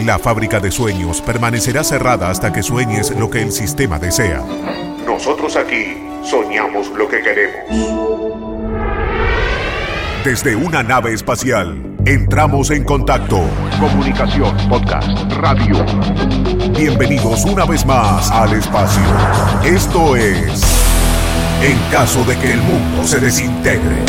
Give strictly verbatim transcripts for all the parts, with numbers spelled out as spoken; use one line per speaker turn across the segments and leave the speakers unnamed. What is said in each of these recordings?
La fábrica de sueños permanecerá cerrada hasta que sueñes lo que el sistema desea. Nosotros aquí soñamos lo que queremos. Desde una nave espacial, entramos en contacto. Comunicación, podcast, radio. Bienvenidos una vez más al espacio. Esto es En caso de que el mundo se desintegre.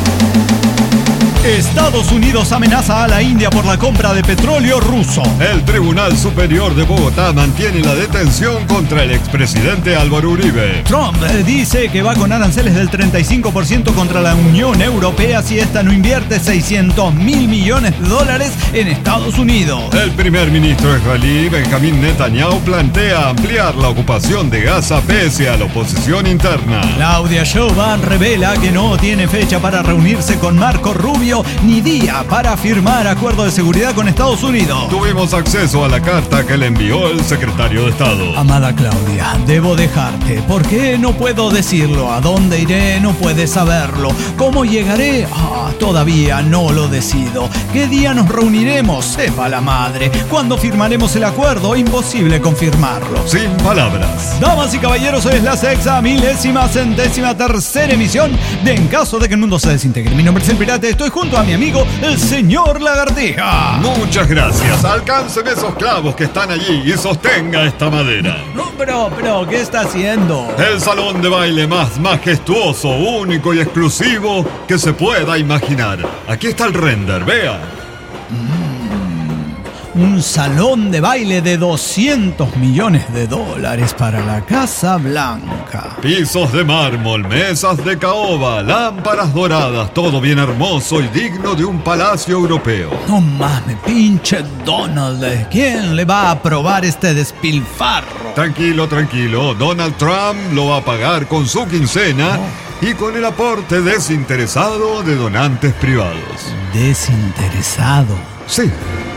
Estados Unidos amenaza a la India por la compra de petróleo ruso.
El Tribunal Superior de Bogotá mantiene la detención contra el expresidente Álvaro Uribe.
Trump dice que va con aranceles del treinta y cinco por ciento contra la Unión Europea si esta no invierte seiscientos mil millones de dólares en Estados Unidos.
El primer ministro israelí Benjamín Netanyahu plantea ampliar la ocupación de Gaza pese a la oposición interna.
Claudia Sheinbaum revela que no tiene fecha para reunirse con Marco Rubio ni día para firmar acuerdo de seguridad con Estados Unidos.
Tuvimos acceso a la carta que le envió el secretario de Estado.
Amada Claudia, debo dejarte. ¿Por qué no puedo decirlo? ¿A dónde iré? No puedes saberlo. ¿Cómo llegaré? Ah, todavía no lo decido. ¿Qué día nos reuniremos? Sepa la madre. ¿Cuándo firmaremos el acuerdo? Imposible confirmarlo.
Sin palabras.
Damas y caballeros, hoy es la sexta milésima centésima tercera emisión de En caso de que el mundo se desintegre. Mi nombre es El Pirata. Estoy junto a mi amigo, el señor Lagartija.
Muchas gracias. Alcánceme esos clavos que están allí y sostenga esta madera.
No, pero, pero, ¿qué está haciendo?
El salón de baile más majestuoso, único y exclusivo que se pueda imaginar. Aquí está el render, vea.
Mm, un salón de baile de doscientos millones de dólares para la Casa Blanca.
Pisos de mármol, mesas de caoba, lámparas doradas, todo bien hermoso y digno de un palacio europeo.
No mames, pinche Donald, ¿quién le va a aprobar este despilfarro?
Tranquilo, tranquilo, Donald Trump lo va a pagar con su quincena oh. y con el aporte desinteresado de donantes privados.
¿Desinteresado?
Sí.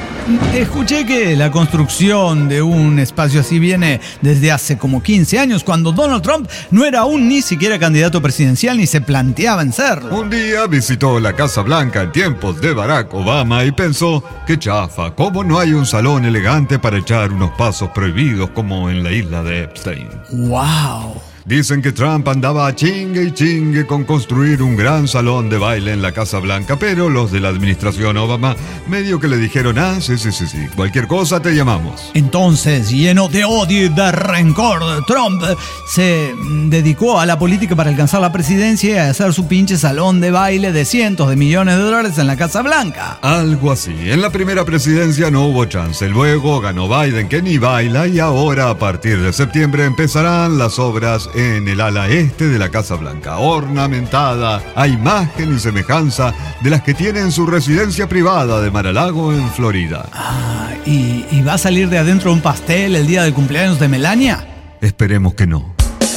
Escuché que la construcción de un espacio así viene desde hace como quince años, cuando Donald Trump no era aún ni siquiera candidato presidencial ni se planteaba en serlo.
Un día visitó la Casa Blanca en tiempos de Barack Obama y pensó, qué chafa, ¿cómo no hay un salón elegante para echar unos pasos prohibidos como en la isla de Epstein?
¡Wow!
Dicen que Trump andaba a chingue y chingue con construir un gran salón de baile en la Casa Blanca, pero los de la administración Obama medio que le dijeron, ah, sí, sí, sí, sí, cualquier cosa te llamamos.
Entonces, lleno de odio y de rencor, Trump se dedicó a la política para alcanzar la presidencia y a hacer su pinche salón de baile de cientos de millones de dólares en la Casa Blanca.
Algo así. En la primera presidencia no hubo chance. Luego ganó Biden, que ni baila, y ahora a partir de septiembre empezarán las obras en el ala este de la Casa Blanca, ornamentada a imagen y semejanza de las que tiene en su residencia privada de Mar-a-Lago en Florida.
Ah, ¿y, ¿y va a salir de adentro un pastel el día del cumpleaños de Melania?
Esperemos que no.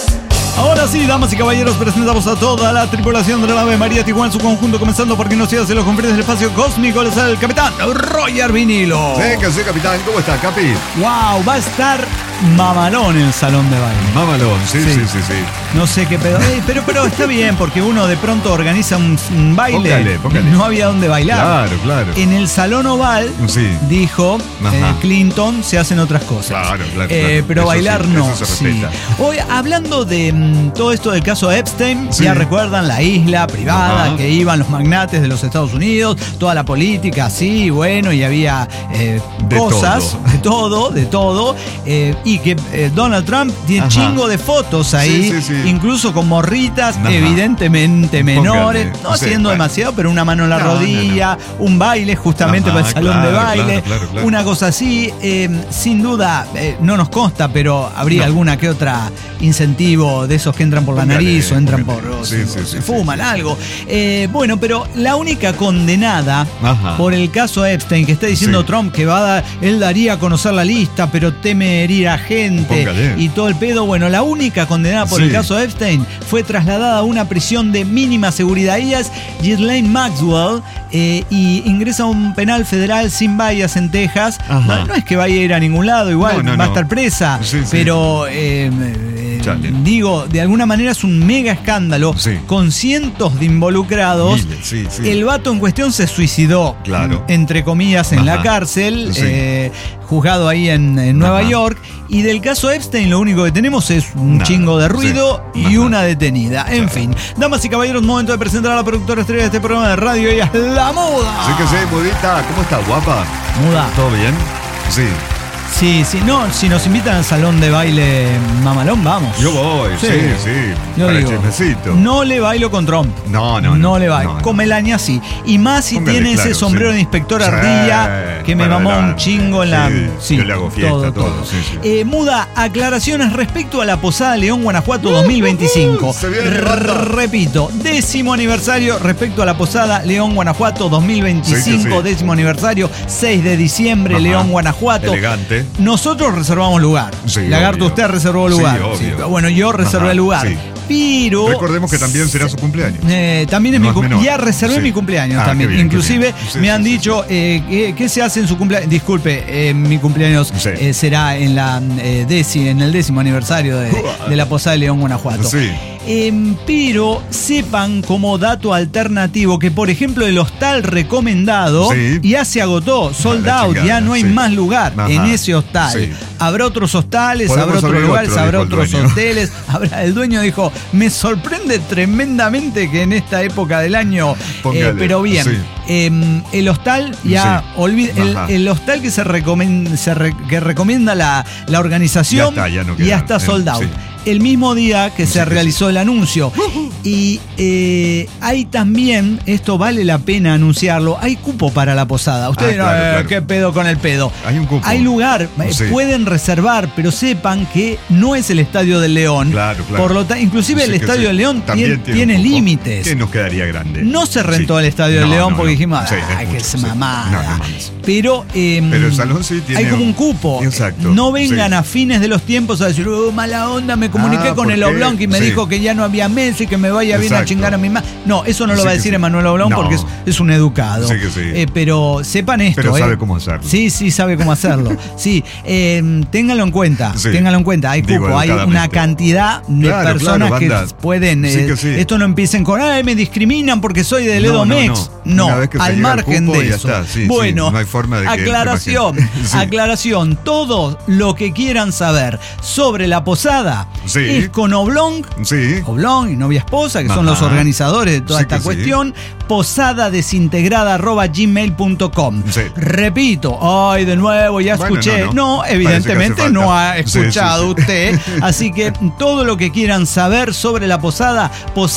Ahora sí, damas y caballeros, presentamos a toda la tripulación de la nave María Tijuana en su conjunto, comenzando por quien nos sigue hacia los confines del espacio cósmico, les sale el capitán Roger Vinilo.
Sí, que sí, capitán. ¿Cómo está, Capi?
Wow, va a estar mamalón el salón de baile.
Mamalón, sí, sí, sí, sí. sí.
No sé qué pedo. Eh, pero, pero está bien, porque uno de pronto organiza un, un baile.
Póngale, póngale.
No había dónde bailar.
Claro, claro.
En el salón oval, sí. dijo eh, Clinton, se hacen otras cosas.
Claro, claro.
Eh,
claro.
pero
eso
bailar
sí,
no.
Eso se
sí.
respeta.
Hoy, hablando de mm, todo esto del caso Epstein,
sí.
ya recuerdan la isla privada
Ajá.
que iban los magnates de los Estados Unidos, toda la política, sí, bueno, y había eh,
de
cosas,
todo.
de todo, de todo, eh, y que eh, Donald Trump tiene Ajá. chingo de fotos ahí,
sí, sí, sí.
incluso con morritas
Ajá.
evidentemente menores,
Póngale.
no
Sí,
haciendo
bueno.
demasiado, pero una mano en la
no,
rodilla,
no, no.
un baile justamente
Ajá,
para el salón
claro,
de baile,
claro, claro, claro.
una cosa así, eh, sin duda, eh, no nos consta, pero habría
no.
alguna que otra incentivo de esos que entran por la
Póngale,
nariz o entran
póngale.
por, o
Sí,
se,
sí,
o
sí,
se
sí,
fuman
sí,
algo. Eh, bueno, pero la única condenada
Ajá.
por el caso Epstein, que está diciendo
Sí.
Trump que va a dar, él daría a conocer la lista, pero teme herir a gente
Póngale.
y todo el pedo. Bueno, la única condenada por
Sí.
el caso Epstein fue trasladada a una prisión de mínima seguridad. Ella es Ghislaine Maxwell eh, y ingresa a un penal federal sin vallas en Texas. No, no es que vaya a ir a ningún lado, igual
no, no,
va a
no.
estar presa,
Sí, sí.
pero eh, eh,
Chale.
digo, de alguna manera es un mega escándalo,
sí.
con cientos de involucrados.
Miles, sí, sí.
El vato en cuestión se suicidó,
claro.
entre comillas, en
Ajá.
la cárcel,
Sí.
eh, juzgado ahí en, en Nueva
Ajá.
York. Y del caso Epstein lo único que tenemos es un
Nada.
chingo de ruido
Sí.
y
Ajá.
una detenida. En
Claro.
fin, damas y caballeros, momento de presentar a la productora estrella de este programa de radio. Ella es La Muda.
Sí que sí, Mudita. ¿Cómo estás, guapa?
Muda.
¿Todo bien? Sí.
Sí, sí, no, si nos invitan al salón de baile mamalón, vamos.
Yo voy, sí, sí. sí.
Yo
Para
digo,
el chismecito.
no le bailo con Trump.
No, no, no.
No le bailo.
no, no.
Con Melania sí. Y más si
Póngale
tiene
claro,
ese sombrero
sí.
de inspector
Sí,
ardilla que me
para
mamó un
adelante.
chingo en la.
Sí, yo le hago fiesta, todo, sí, sí.
Eh, Muda, aclaraciones respecto a la Posada León Guanajuato dos mil veinticinco.
Uh, se viene,
R-
banda.
Repito, décimo aniversario respecto a la Posada León Guanajuato dos mil veinticinco.
Sí, que sí.
Décimo aniversario, seis de diciembre,
Ajá.
León Guanajuato.
Elegante.
Nosotros reservamos lugar.
Sí,
Lagarto,
obvio.
usted reservó lugar.
Sí, obvio.
Bueno, yo reservé
Ajá,
lugar.
sí.
Pero.
Recordemos que también será su cumpleaños.
Eh, también es
No
mi
es
cumpleaños.
menor.
Ya reservé
Sí.
mi cumpleaños
Ah,
también.
qué bien,
Inclusive
qué bien. Sí,
me
sí,
han
sí,
dicho eh, ¿qué, qué se hace en su cumpleaños. Disculpe, eh, mi cumpleaños
Sí.
eh, será en la eh, décimo, en el décimo aniversario de, de la Posada de León Guanajuato.
Sí.
Eh, pero sepan como dato alternativo que, por ejemplo, el hostal recomendado
Sí.
ya se agotó, sold
la
out,
chingada,
ya no hay
sí.
más lugar
Ajá.
en ese hostal.
Sí.
Habrá otros hostales,
Podemos
habrá otros
abrir
lugares,
otro,
habrá
dijo el
otros
dueño.
hoteles. Habrá, el dueño dijo, me sorprende tremendamente que en esta época del año,
Póngale,
eh, pero bien,
sí.
eh, el hostal ya,
Sí.
olvide, el,
Ajá.
el hostal que se, recomen- se re- que recomienda la, la organización
Ya está, ya no
ya
queda.
está sold out.
Sí.
El mismo día que
Sí,
se
sí,
realizó el anuncio. Y eh, hay también, esto vale la pena anunciarlo, hay cupo para la posada. Ustedes
Ah,
dirán,
claro,
"Eh,
claro.
¿qué pedo con el pedo?
Hay un cupo.
Hay lugar, eh,
Sí.
pueden reservar, pero sepan que no es el Estadio del León.
Claro, claro.
Por lo ta- inclusive
Sí
el
que
Estadio
sí.
del León
También
tiene, tiene
un cupo
límites.
Que nos quedaría grande.
No se rentó
Sí.
el Estadio
No,
del León
no,
porque
no.
dijimos,
Sí, es
ay, que
mucho,
es
sí.
mamada.
No, no mames.
Pero, eh,
Pero el salón sí tiene
hay como
un-
un cupo.
Exacto,
No vengan
sí.
a fines de los tiempos a decir, oh, mala onda, me comuniqué
Ah,
con
¿por
el
qué?
Oblonq y me
Sí.
dijo que ya no había Messi, que me vaya bien a
Exacto.
chingar a mi mamá. No, eso no lo
Sí
va a
que
decir
sí.
Emanuel Oblonq
No.
porque es, es un educado.
Sí que sí.
Eh, pero sepan esto.
Pero
eh.
sabe cómo hacerlo.
Sí, sí, sabe cómo hacerlo. Sí, eh, ténganlo en cuenta.
Sí.
Ténganlo en cuenta. Hay
Digo,
cupo, hay una
educadamente.
cantidad de
Claro,
personas
claro,
que
banda.
pueden.
Sí
eh,
que sí.
Esto no empiecen con, ay, me discriminan porque soy de Ledo
No, no,
Mex.
no.
No,
Una vez que se
al
llega al
margen
cupo,
de
ya
eso.
está. Sí, sí,
bueno,
no hay forma de que entre más
aclaración,
gente. Sí.
aclaración. Todo lo que quieran saber sobre la posada
Sí.
es con Oblonq.
Sí.
Oblonq y novia esposa, que son
Ajá.
los organizadores de toda
Sí
esta
que sí.
cuestión, posadadesintegrada arroba gmail punto com.
Sí.
Repito, ay, de nuevo, ya
Bueno,
escuché.
no,
No,
no.
evidentemente
Parece que hace
no
falta.
ha
Sí, sí,
escuchado
sí.
usted. Así que todo lo que quieran saber sobre la posada,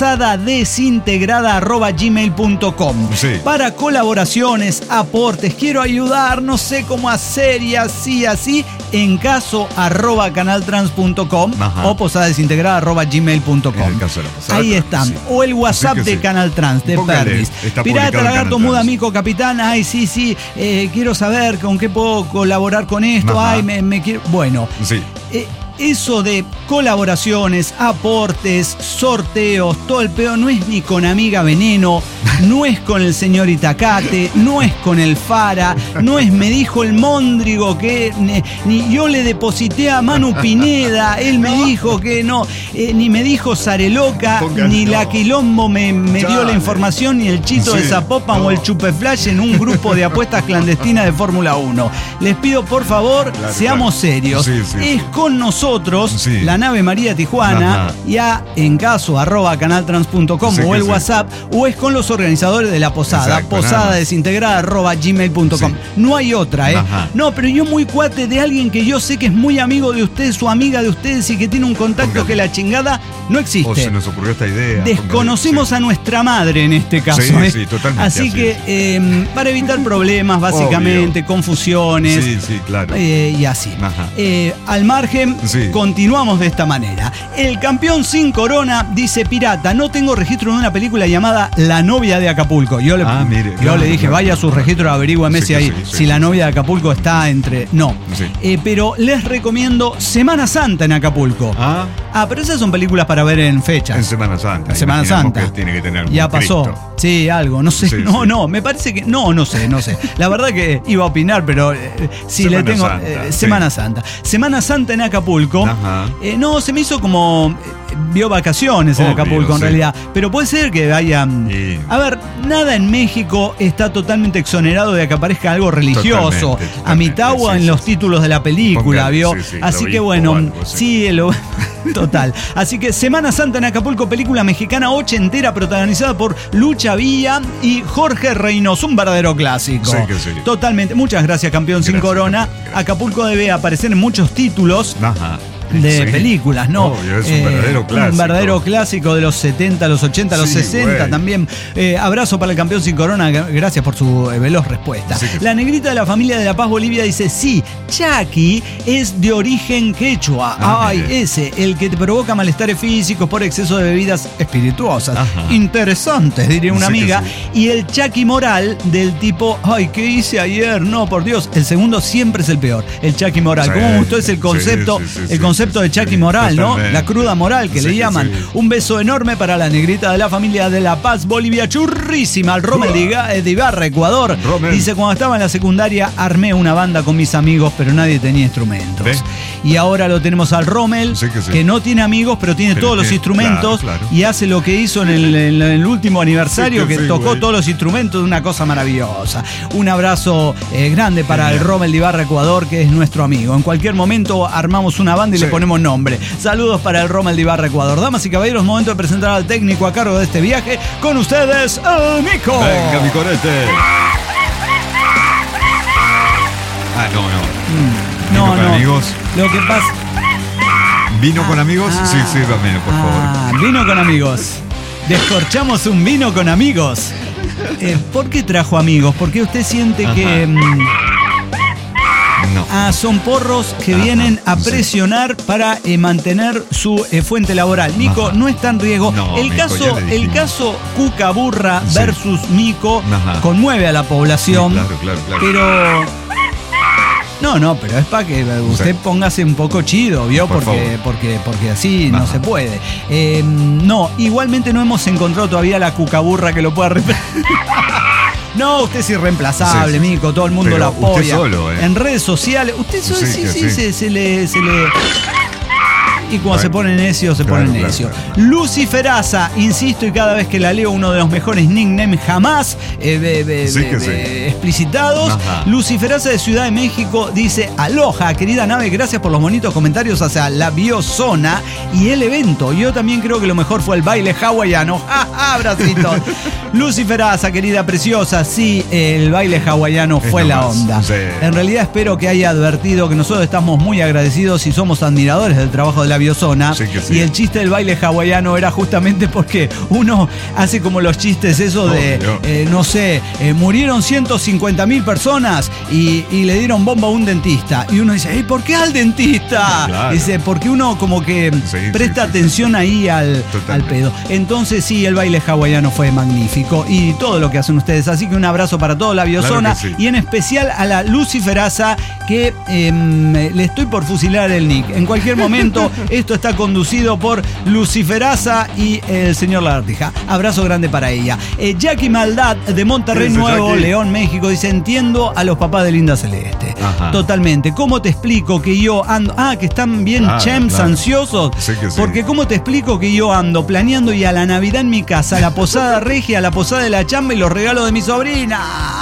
posadadesintegrada arroba gmail punto com.
Sí.
Para colaboraciones, aportes, quiero ayudar, no sé cómo hacer y así, así, en caso arroba canaltrans punto com
Ajá.
o posadadesintegrada arroba gmail punto com.
En el caso de la posada,
Ahí
claro,
están.
sí.
O el WhatsApp
Sí que
de
sí.
Canal Trans, de
Póngale,
Pervis.
está
Pirata,
publicado en
Lagarto,
Canal
Muda,
Trans.
Mico, Capitán. Ay, sí, sí. eh, quiero saber con qué puedo colaborar con esto.
Ajá.
Ay, me, me quiero. Bueno.
Sí.
eh, eso de colaboraciones, aportes, sorteos, todo el pedo no es ni con Amiga Veneno, no es con el señor Itacate, no es con el Fara, no es me dijo el Móndrigo que ni, ni yo le deposité a Manu Pineda, él me dijo que no, eh, ni me dijo Zareloca,
Póngale,
ni
no.
la Quilombo me, me dio
Chale.
la información, ni el Chito de
Sí,
Zapopan
no.
o el Chupeflash en un grupo de apuestas clandestinas de Fórmula uno. Les pido por favor,
Claro,
seamos
claro.
serios.
Sí, sí,
es
sí.
con nosotros,
Sí.
la nave María Tijuana,
Ajá.
ya en caso arroba canaltrans punto com
Sí
o
que
el
sí.
WhatsApp, o es con los organizadores de la posada,
Exacto, nada
posada
más.
desintegrada arroba gmail punto com.
Sí.
No hay otra, ¿eh?
Ajá.
No, pero yo muy cuate de alguien que yo sé que es muy amigo de ustedes, su amiga de ustedes y que tiene un contacto
Póngale.
que la chingada no
O
existe.
se nos ocurrió esta idea.
Desconocimos
Póngale,
a nuestra madre en este caso.
Sí,
¿eh?
sí, totalmente
Así
así
que
es.
eh, para evitar problemas, básicamente,
Obvio.
confusiones.
Sí, sí, claro.
Eh, y así.
Ajá.
Eh, al margen,
Sí.
continuamos de esta manera. El campeón sin corona dice Pirata, no tengo registro de una película llamada La novia de Acapulco. Yo le,
Ah, mire,
yo
claro,
le dije,
claro.
vaya a su registro, averigüeme
Sí
si
que
ahí,
sí, sí,
si
sí,
la
sí.
novia de Acapulco está entre. No.
Sí.
Eh, pero les recomiendo Semana Santa en Acapulco.
Ah,
Ah, pero esas son películas para ver en fechas.
En Semana Santa.
En Semana Santa.
Que tiene que tener
ya pasó.
Cristo.
Sí, algo. No sé.
Sí,
no,
sí.
no. Me parece que. No, no sé, no sé. La verdad que iba a opinar, pero eh, sí
Semana
le tengo.
Santa,
eh,
sí.
Semana Santa. Semana Santa en Acapulco.
Ajá.
Eh, no, se me hizo como. Eh, vio vacaciones en
Obvio,
Acapulco, en
sí.
realidad. Pero puede ser que haya.
Y-
A ver, nada en México está totalmente exonerado de que aparezca algo religioso.
Totalmente,
a
totalmente,
mitad o
sí,
en
sí,
los
sí.
títulos de la película,
Pongan-
¿vio?
sí, sí, el
Así que
obispo
bueno,
o algo así.
sí, el ob- total. Así que Semana Santa en Acapulco, película mexicana ochentera protagonizada por Lucha Villa y Jorge Reynoso, un verdadero clásico.
Sí que sí.
Totalmente. Muchas gracias, campeón sin
Gracias,
corona.
campeón, gracias.
Acapulco debe aparecer en muchos títulos
Ajá.
de
Sí.
películas, ¿no?
Obvio, es un verdadero clásico.
Un verdadero clásico de los setenta, los ochenta, los
Sí,
sesenta
güey.
también. Eh, abrazo para el campeón sin corona, gracias por su eh, veloz respuesta.
Sí que sí.
La negrita de la familia de La Paz, Bolivia, dice, sí, Chucky es de origen quechua.
Ah,
Ay,
mire.
ese, el que te provoca malestares físicos por exceso de bebidas espirituosas.
Ajá.
Interesantes, diría una
Sí que
amiga.
sí.
Y el Chucky moral del tipo, ay, ¿qué hice ayer? No, por Dios, el segundo siempre es el peor. El Chucky moral.
Sí,
¿Cómo me gustó ese
sí,
concepto?
sí, sí,
el
sí,
concepto
sí,
de Chucky
sí,
moral, ¿no?
totalmente.
La cruda moral que
Sí,
le
que
llaman.
sí.
Un beso enorme para la negrita de la familia de La Paz, Bolivia, churrísima. El Rommel de Iga- de Ibarra, Ecuador.
Rommel.
Dice, cuando estaba en la secundaria armé una banda con mis amigos, pero nadie tenía instrumentos.
¿Ve?
Y ahora lo tenemos al Rommel,
Sí que sí.
no tiene amigos, pero tiene
Pero
todos los
tiene-
instrumentos
claro, claro.
y hace lo que hizo en el, en el último aniversario,
Sí que
que
sí,
tocó
güey.
todos los instrumentos, una cosa maravillosa. Un abrazo eh, grande para el
Genial.
Rommel de Ibarra, Ecuador, que es nuestro amigo. En cualquier momento armamos una banda y
Sí.
le ponemos nombre. Saludos para el Rommel de Ibarra, Ecuador. Damas y caballeros, momento de presentar al técnico a cargo de este viaje. Con ustedes, el Nico.
Venga, mi corete. Ah, no, no. ¿Vino
No,
con
no.
amigos?
Lo que pasa.
¿Vino con amigos?
Ah,
sí, sírvamelo, por favor.
Ah, vino con amigos. Descorchamos un vino con amigos. Eh, ¿Por qué trajo amigos? Porque usted siente
Ajá.
que. mm,
No.
Ah, son porros que
Ajá,
vienen a
sí.
presionar para eh, mantener su eh, fuente laboral. Nico,
Ajá.
no está en riesgo.
No,
el,
Nico,
caso,
ya le
el
dijimos.
caso Cuca Burra
Sí.
versus Nico
Ajá.
conmueve a la población.
Sí, claro, claro, claro.
Pero. No, no, pero es para que usted
Sí.
póngase un poco chido, ¿vio?
Por
Porque,
favor.
porque, porque así no
Ajá.
se puede. Eh, no, igualmente no hemos encontrado todavía la cucaburra que lo pueda representar. No, usted es irreemplazable,
Sí, sí, sí.
Mico, todo el mundo
Pero
lo apoya.
usted solo, ¿eh?
En redes sociales, usted solo, sí,
Sí,
sí,
que sí.
Se, se le, se le. Y cuando
Bueno.
se pone necio, se
Claro,
pone
claro,
necio.
claro.
Luciferaza, insisto, y cada vez que la leo, uno de los mejores nicknames jamás eh, be- be-
Sí
be-
que sí.
be- explicitados.
Ajá.
Luciferaza de Ciudad de México dice: Aloha, querida nave, gracias por los bonitos comentarios hacia la biozona y el evento. Yo también creo que lo mejor fue el baile hawaiano. ¡Ja, ja, abracitos! Luciferaza, querida preciosa, sí, el baile hawaiano
Es
fue
lo
la
más,
onda.
sí.
En realidad espero que haya advertido que nosotros estamos muy agradecidos y somos admiradores del trabajo de la biozona.
Sí que sí.
Y el chiste del baile hawaiano era justamente porque uno hace como los chistes eso de,
Obvio.
eh, no sé, eh, murieron ciento cincuenta mil personas y, y le dieron bomba a un dentista. Y uno dice, "Ey, ¿por qué al dentista?"
Claro.
Dice, porque uno como que
Sí,
presta
sí, sí,
atención ahí al, al
Totalmente.
pedo. Entonces sí, el baile hawaiano fue magnífico y todo lo que hacen ustedes. Así que un abrazo para toda la biozona.
Claro que sí.
Y en especial a la Luciferaza, que em, le estoy por fusilar el nick. En cualquier momento, esto está conducido por Luciferaza y el señor Lagartija. Abrazo grande para ella. Eh, Jackie Maldad, de Monterrey
¿Qué dice
Nuevo,
Jackie?
León, México, dice: entiendo a los papás de Linda Celeste.
Ajá.
Totalmente. ¿Cómo te explico que yo ando? Ah, que están bien
Claro,
chems,
claro.
ansiosos.
Sí que sí.
Porque ¿cómo te explico que yo ando planeando y a la Navidad en mi casa, a la posada regia, a la posada de la chamba y los regalos de mi sobrina?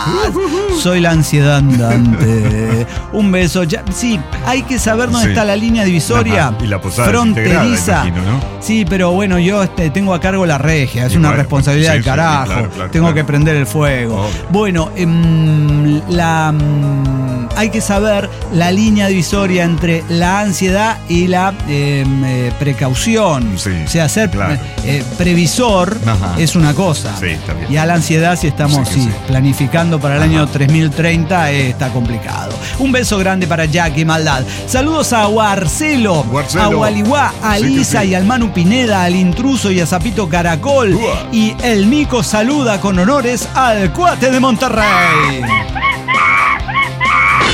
Soy la ansiedad andante. Un beso. Ya- sí, hay que saber dónde
Sí.
está la línea divisoria.
Ajá. Y la posada es integrada,
fronteriza.
imagino, ¿no?
Sí, pero bueno, yo este, tengo a cargo la regia. Es
Y
una
bueno,
responsabilidad
sí,
del
sí,
carajo.
claro, claro,
tengo
claro.
que prender el fuego.
Obvio.
Bueno, em, la, mm, hay que saber la línea divisoria entre la ansiedad y la em, eh, precaución.
Sí,
o sea, ser
claro.
eh, previsor
Ajá.
es una cosa.
Sí, está bien.
Y a la ansiedad, si estamos
Sí que
sí,
sí.
planificando para el
Ajá.
año tres mil treinta, eh, está complicado. Un beso grande para Jackie Maldad. Saludos a Guarcelo,
Guarcelo.
a Gualiguá, a
Sí que
Lisa
sí.
y al Manu Pineda, al Intruso y a Zapito Caracol.
Ua.
Y el Nico saluda con honores al Cuate de Monterrey.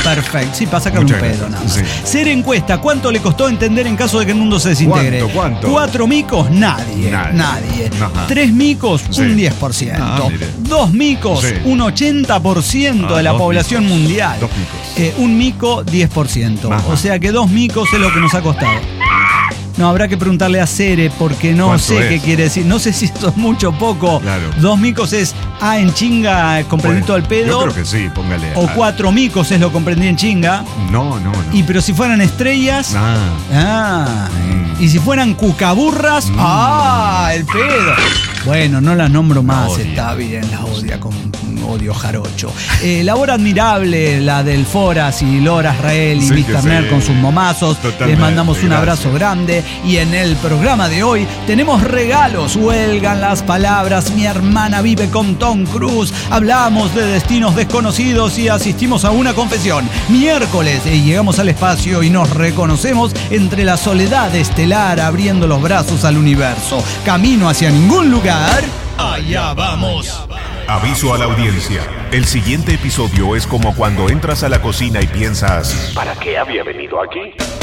perfecto. Sí, para sacar un
Muchas
pedo
gracias.
nada más.
Sí.
Ser encuesta, ¿cuánto le costó entender en caso de que el mundo se desintegre?
¿Cuánto, cuánto?
Cuatro micos, nadie.
Nadie.
Nadie.
Ajá.
Tres micos,
Sí.
un diez por ciento.
Ah, mire.
Dos micos,
Sí.
un ochenta por ciento
Ah,
de la
dos
población
micos.
mundial.
Dos micos.
Eh, un mico, diez por ciento.
Ajá.
O sea que dos micos es lo que nos ha costado. No, habrá que preguntarle a Cere porque no
¿Cuánto
sé
es?
qué quiere decir. No sé si esto es mucho o poco.
Claro.
Dos micos es A en chinga, comprendí
Bueno,
todo el pedo.
Yo creo que sí, póngale.
O
ah,
cuatro micos es lo comprendí en chinga.
No, no, no.
Y pero si fueran estrellas.
Ah,
Ah.
Mm.
Y si fueran cucaburras.
Mm.
Ah, el pedo. Bueno, no las nombro más,
odia.
está bien, la odia con odio jarocho. Eh, labor admirable, la del Foras y Lora Israel y
Sí,
mister
que
Nerd
sí.
con sus momazos.
Totalmente,
Les mandamos un
gracias.
abrazo grande. Y en el programa de hoy tenemos regalos. Huelgan las palabras. Mi hermana vive con Tom Cruise. Hablamos de destinos desconocidos y asistimos a una confesión. Miércoles eh, llegamos al espacio y nos reconocemos entre la soledad estelar abriendo los brazos al universo. Camino hacia ningún lugar. Allá vamos.
Aviso a la audiencia. El siguiente episodio es como cuando entras a la cocina y piensas, ¿para qué había venido aquí?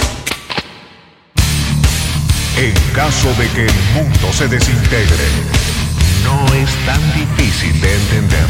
En caso de que el mundo se desintegre, no es tan difícil de entender.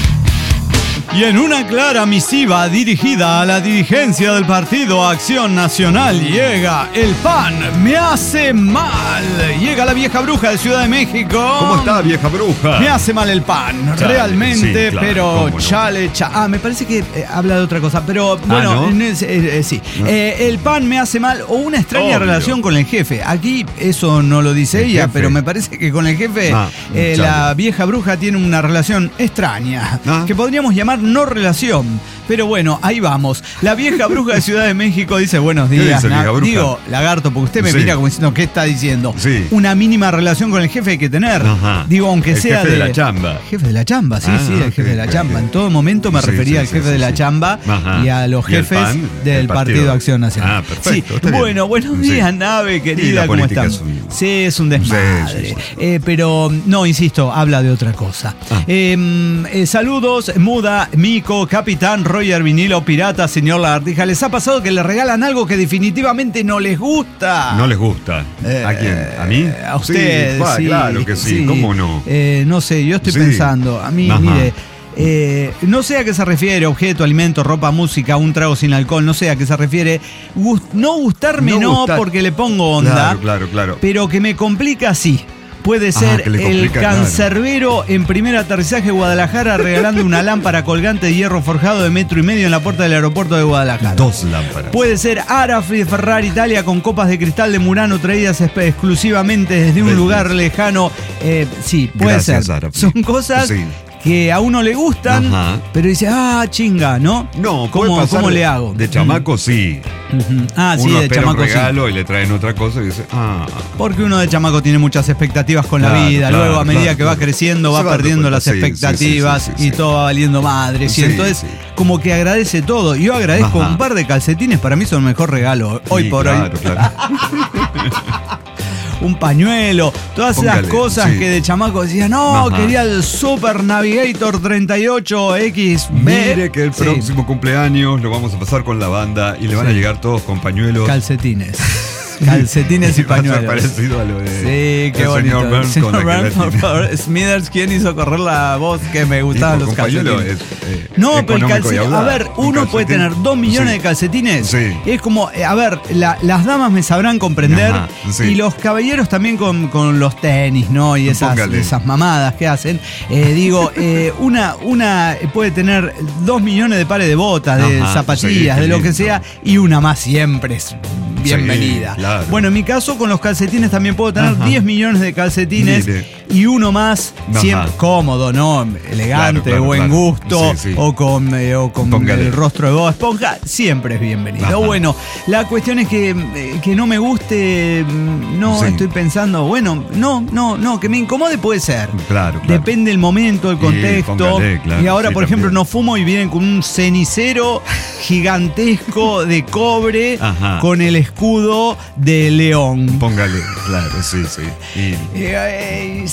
Y en una clara misiva dirigida a la dirigencia del Partido Acción Nacional llega el pan me hace mal. Llega la vieja bruja de Ciudad de México.
¿Cómo está, vieja bruja?
Me hace mal el pan,
Chale,
realmente,
sí, claro,
pero
cómo no.
chale, cha- Ah, me parece que eh, habla de otra cosa, pero bueno,
¿no?
en ese- eh, eh, sí. Eh, el pan me hace mal o una extraña
Obvio.
relación con el jefe. Aquí eso no lo dice
El
ella,
jefe.
pero me parece que con el jefe
Ah,
eh,
chale.
la vieja bruja tiene una relación extraña,
Ah.
que podríamos llamar no relación. Pero bueno, ahí vamos. La vieja bruja de Ciudad de México dice buenos
¿Qué
días.
dice, vieja
na-
bruja?
Digo, lagarto, porque usted me
Sí.
mira como diciendo, ¿qué está diciendo?
Sí.
Una mínima relación con el jefe hay que tener.
Ajá.
Digo, aunque
El
sea
jefe de la chamba.
Jefe de la chamba, sí,
Ah,
sí, el jefe
ok,
de la
ok,
chamba.
ok.
En todo momento me
Sí,
refería
sí,
al
sí,
jefe
sí,
de la
sí.
chamba
Ajá.
y a los
Y el
jefes
PAN,
del
el
Partido
partido.
Acción Nacional.
Ah, perfecto,
Sí.
está bien.
Bueno, buenos
Sí.
días, nave
Y
querida,
la
¿cómo
política
están?
es un-
Sí, es un desmadre.
Sí, sí, sí.
Eh, pero no, insisto, habla de otra cosa.
Ah.
Eh, eh, saludos, Muda, Mico, Capitán, Roger Vinilo, Pirata, señor Lagartija. ¿Les ha pasado que le regalan algo que definitivamente no les gusta?
¿No les gusta?
Eh,
¿A quién? ¿A mí?
A usted,
Sí, pa,
sí,
claro que sí, ¿cómo no?
Eh, no sé, yo estoy
Sí.
pensando, a mí,
Ajá.
mire, eh, no sé a qué se refiere, objeto, alimento, ropa, música, un trago sin alcohol, no sé a qué se refiere. Gust- no gustarme
No
no,
gustar-
porque le pongo onda,
Claro, claro, claro.
pero que me complica sí. Puede
Ah,
ser
que le
el
complica, claro.
cancerbero en primer aterrizaje de Guadalajara regalando una lámpara colgante de hierro forjado de metro y medio en la puerta del aeropuerto de Guadalajara.
Dos lámparas.
Puede ser Arafri de Ferrari Italia con copas de cristal de Murano traídas espe- exclusivamente desde un
Desde-
lugar lejano. Eh, sí, puede
Gracias,
ser.
Arafri.
Son cosas
Sí.
que a uno le gustan,
Ajá.
pero dice, ah, chinga, ¿no?
No,
¿Cómo,
puede pasar
¿cómo
de-
le hago?
De chamaco sí.
Ujú. Ah, sí,
Uno
de
espera
chamaco
un
sí.
regalo y le traen otra cosa y dice, ah.
Porque uno de chamaco tiene muchas expectativas con la
Claro,
vida,
claro,
luego a medida
claro,
que va
claro.
creciendo va
Se va dando
perdiendo
cuenta,
las
sí, sí, sí,
expectativas
sí, sí,
y
sí.
todo va valiendo madres.
Sí,
y entonces
sí.
como que agradece todo. Yo agradezco
Ajá.
un par de calcetines, para mí son el mejor regalo hoy
Sí,
por
claro,
hoy.
claro.
Un pañuelo, todas
Póngale,
esas cosas
sí.
que de chamaco decían, no,
Ajá.
quería el Super Navigator treinta y ocho X B.
Mire que el
Sí.
próximo cumpleaños lo vamos a pasar con la banda y le van a
Sí.
llegar todos con pañuelos.
Calcetines. Calcetines y
Va a ser
pañuelos.
parecido a lo de
Sí, qué
el
bonito.
señor Burns
Señor
con la
Burns, por
gelatina.
favor. Smithers, ¿quién hizo correr la voz que me gustaban
Y
los
con pañuelo
calcetines?
es, eh,
No, pero el
económico y
calcetín, a
audaz.
ver,
Un
uno puede
calcetín-
tener dos millones
Sí.
de calcetines.
Sí.
Es como, eh, a ver, la- las damas me sabrán comprender
Ajá, sí.
y los caballeros también con, con los tenis, ¿no? Y esas,
Póngale.
esas mamadas que hacen. Eh, digo, eh, una, una puede tener dos millones de pares de botas, de
Ajá,
zapatillas,
sí, qué
de lo que
lindo.
sea, y una más siempre es bienvenida.
Sí, claro.
Bueno, en mi caso con los calcetines también puedo tener
Ajá.
diez millones de calcetines
Mire.
y uno más
Ajá.
siempre cómodo, ¿no? Elegante,
Claro, claro,
buen
claro.
gusto,
Sí, sí.
o con, eh, o con
Póngale.
el rostro de Bob Esponja, siempre es bienvenido.
Ajá.
Bueno, la cuestión es que, eh, que no me guste, mm, no
Sí.
estoy pensando, bueno, no, no, no, que me incomode puede ser.
Claro, claro.
Depende del momento, el
Sí,
contexto.
póngale, claro,
y ahora,
sí,
por ejemplo,
también.
no fumo y vienen con un cenicero gigantesco de cobre
Ajá.
con el escudo de león.
Póngale, claro, sí, sí. Y
Eh, eh,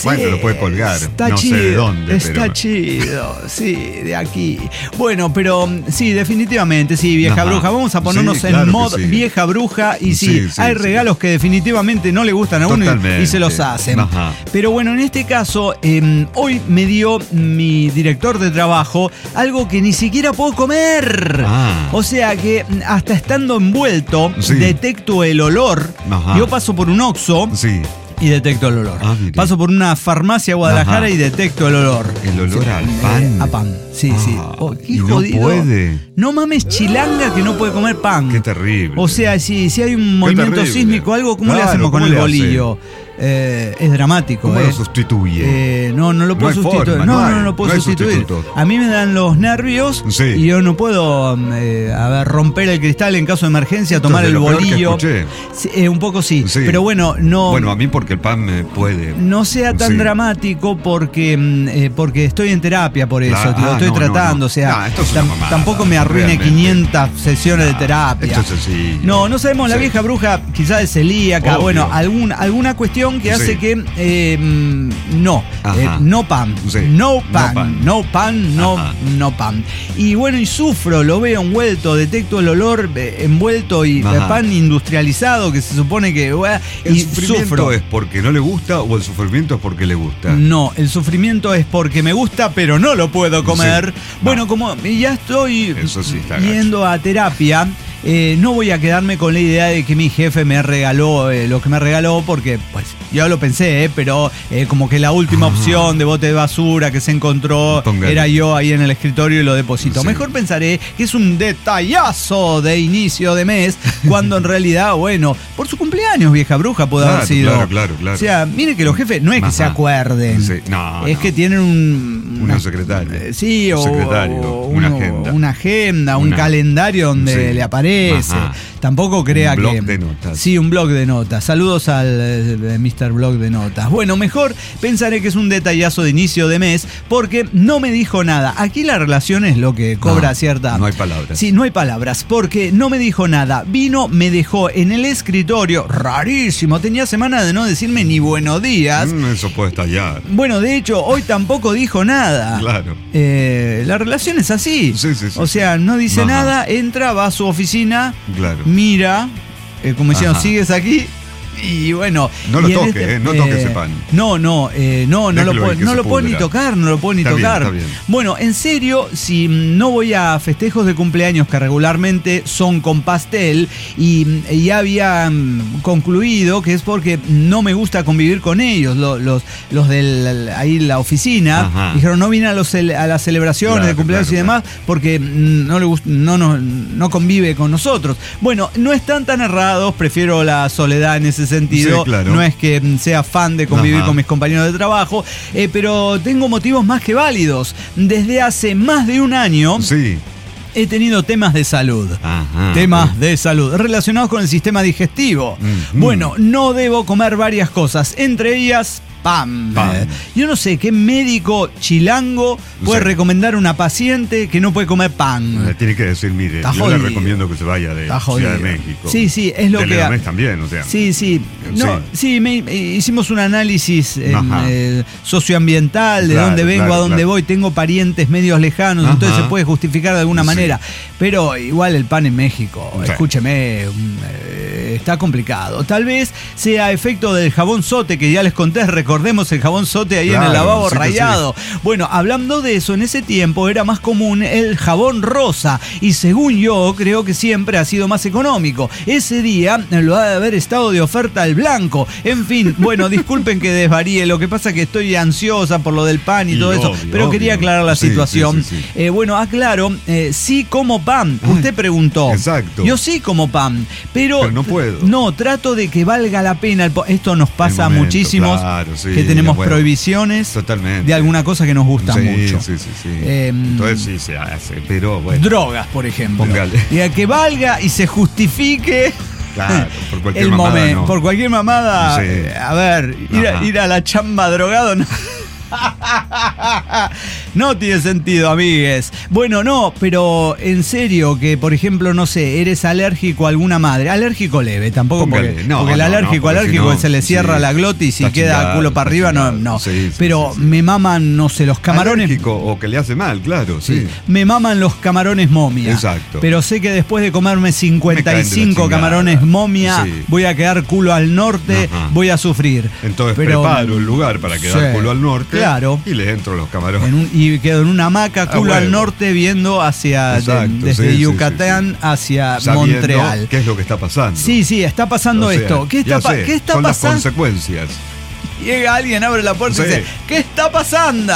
Bueno, lo puede colgar.
Está
no
chido,
sé de dónde.
Está
pero...
chido, sí, de aquí. Bueno, pero sí, definitivamente, sí, vieja
Ajá.
bruja. Vamos a ponernos
Sí,
en
claro que
mod
sí.
vieja bruja. Y sí,
Sí, sí,
hay
sí.
regalos que definitivamente no le gustan a uno y, y se los hacen.
Ajá.
Pero bueno, en este caso, eh, hoy me dio mi director de trabajo algo que ni siquiera puedo comer.
Ah.
O sea que hasta estando envuelto,
Sí.
detecto el olor.
Ajá.
Yo paso por un Oxxo.
Sí.
Y detecto el olor.
Ah, mire.
Paso por una farmacia a Guadalajara
Ajá.
y detecto el olor.
El olor
Sí,
al
eh,
pan.
a pan, sí,
Ah,
sí. Oh, qué
y no
jodido.
puede.
No mames, chilanga que no puede comer pan.
Qué terrible.
O sea, si, si hay un movimiento
terrible.
sísmico, algo, ¿cómo le
Claro,
hacemos con
¿cómo
el
le hace?
bolillo? Eh, es dramático.
¿Cómo
eh.
lo sustituye?
Eh, no, no lo puedo
No hay
sustituir.
forma,
no,
no
no,
hay-
no lo puedo
no hay
sustituir.
sustituto.
A mí me dan los nervios
Sí.
y yo no puedo eh, a ver, romper el cristal en caso de emergencia,
Esto
tomar
es de
el
lo peor que
bolillo.
escuché.
Sí, eh, un poco sí,
Sí.
pero bueno, no.
Bueno, a mí porque el pan me puede.
No sea tan
Sí.
dramático porque, mm, eh, porque estoy en terapia por eso,
Claro.
lo
Ah,
estoy
no, no,
tratando,
no.
o sea,
No, esto es una
tam-
mamada,
tampoco me arruine
realmente.
quinientas sesiones de
Ah,
terapia.
esto es sencillo.
No, no sabemos, la
Sí.
vieja bruja quizás es celíaca,
Obvio.
bueno, algún, alguna cuestión que hace
Sí.
que eh, mm, no,
Ajá.
eh, no pan,
Sí.
no
No
pan,
pan.
no pan, no,
Ajá.
no pan. Y bueno, y sufro, lo veo envuelto, detecto el olor eh, envuelto y
Ajá.
eh, pan industrializado que se supone que... eh,
¿El
y
sufrimiento
sufro.
es porque no le gusta o el sufrimiento es porque le gusta?
No, el sufrimiento es porque me gusta, pero no lo puedo comer.
Sí.
Bueno,
Ah.
como ya estoy
Eso sí está gacho.
yendo a terapia, eh, no voy a quedarme con la idea de que mi jefe me regaló eh, lo que me regaló, porque pues yo lo pensé, eh, pero eh, como que la última
Ah.
opción de bote de basura que se encontró
Póngale.
era yo ahí en el escritorio y lo deposito.
Sí.
Mejor pensaré que es un detallazo de inicio de mes, cuando en realidad, bueno, por su cumpleaños, vieja bruja, puede
Claro,
haber sido.
claro, claro, claro.
O sea, mire que los jefes no es que
Ajá.
se acuerden.
Sí, no,
es
no.
que tienen un.
Una secretaria.
eh, Sí,
Un
o.
secretario,
o
una
uno-
agenda.
Una agenda, un
Una-
calendario donde
Sí.
le aparece.
Ajá.
Tampoco crea
Un blog
que.
de notas.
Sí, un blog de notas. Saludos al eh, mister Blog de Notas. Bueno, mejor pensaré que es un detallazo de inicio de mes porque no me dijo nada. Aquí la relación es lo que cobra
No,
cierta.
no hay palabras.
Sí, no hay palabras porque no me dijo nada. Vino, me dejó en el escritorio. Rarísimo. Tenía semana de no decirme ni buenos días.
Mm, eso puede estallar.
Bueno, de hecho, hoy tampoco dijo nada.
Claro.
Eh, la relación es así.
Sí, sí, sí,
o sea, no dice
Ajá.
nada, entra, va a su oficina,
Claro.
mira, eh, como diciendo,
Ajá.
sigues aquí. Y bueno.
No lo
y en
toque, eh, no toque ese pan.
No, no, eh, no, no lo
Déjelo
puedo,
ahí que
no
se
lo puedo ni
pudra.
tocar, no lo puedo ni
Está bien,
tocar.
está bien.
Bueno, en serio, si no voy a festejos de cumpleaños que regularmente son con pastel y, y ya había mm, concluido que es porque no me gusta convivir con ellos, lo- los, los de ahí la oficina,
Ajá.
dijeron no vine a, los, cele- a las celebraciones
Claro,
de cumpleaños
claro,
y demás porque mm, no le gust- no, no, no convive con nosotros. Bueno, no están tan errados, prefiero la soledad en ese sentido.
Sí, claro.
No es que mm, sea fan de convivir
Ajá.
con mis compañeros de trabajo, eh, pero tengo motivos más que válidos. Desde hace más de un año
Sí.
he tenido temas de salud.
Ajá.
Temas de salud relacionados con el sistema digestivo.
Mm,
Bueno, no debo comer varias cosas, entre ellas pan.
Pan.
Eh, Yo no sé qué médico chilango puede
Sí.
recomendar a una paciente que no puede comer pan.
Le tiene que decir, mire,
Está
yo
jodido.
le recomiendo que se vaya de
Está
Ciudad de
jodido.
México.
Sí, sí, es lo
de
que-
Leganés también, o sea.
Sí, sí. No, sí, me- eh, hicimos un análisis eh,
Ajá.
eh, socioambiental, de
Claro,
dónde vengo,
claro,
a dónde
claro.
voy. Tengo parientes medios lejanos,
Ajá.
entonces se puede justificar de alguna
Sí.
manera. Pero igual el pan en México,
Sí.
escúcheme, mm, eh, está complicado. Tal vez sea efecto del jabón sote, que ya les conté, recordemos el jabón sote ahí en
Claro,
el lavabo
sí que
rayado. Bueno, hablando de eso, en ese tiempo era más común el jabón rosa y según yo creo que siempre ha sido más económico. Ese día lo ha de haber estado de oferta el blanco. En fin, bueno, disculpen que desvaríe, lo que pasa es que estoy ansiosa por lo del pan y,
Y
todo eso,
obvio,
pero
obvio.
quería aclarar la
Sí,
situación.
sí, sí, sí.
Eh, bueno, aclaro, eh, sí como pan. Usted preguntó.
Exacto.
Yo sí como pan, pero,
Pero no puedo.
No, trato de que valga la pena. el po- Esto nos pasa
El momento,
muchísimos
claro, sí,
que tenemos
bueno,
prohibiciones
totalmente.
de alguna cosa que nos gusta
sí,
mucho.
Sí, sí, sí.
Eh,
Entonces sí se hace, pero bueno.
Drogas, por ejemplo.
Póngale.
Y a que valga y se justifique.
Claro, por cualquier
el
mamada,
momento.
no.
Por cualquier mamada.
Sí.
eh, A ver, ir a,
Ajá.
ir a la chamba drogado no. No tiene sentido, amigues. Bueno, no, pero en serio, que por ejemplo, no sé, eres alérgico a alguna madre. Alérgico leve, tampoco
Póngale,
porque,
no,
porque el
no,
alérgico,
no, porque
alérgico
si no,
se le cierra
sí,
la glotis y
está
queda
chingado,
culo para
está
arriba, no,
chingado.
no.
Sí, sí,
pero
sí, sí.
me maman, no sé, los camarones.
Alérgico o que le hace mal, claro, sí.
Sí. Me maman los camarones momia.
Exacto.
Pero sé que después de comerme cincuenta y
Me
cinco
caen de la
camarones
chingada.
momia,
Sí.
voy a quedar culo al norte,
Ajá.
voy a sufrir.
Entonces
Pero,
preparo el lugar para quedar
sí,
culo al norte
claro.
y le entro los camarones.
En un- y quedo en una hamaca, culo
Ah,
al
bueno.
norte, viendo hacia de-
Exacto,
desde
sí, sí,
Yucatán
sí, sí.
hacia
Sabiendo
Montreal.
¿Qué es lo que está pasando?
Sí, sí, está pasando
O sea,
esto. ¿Qué
ya
está, pa-
sé,
¿qué está
son las
pasando?
consecuencias.
Llega alguien, abre la puerta y
Sí.
dice, ¿qué está pasando?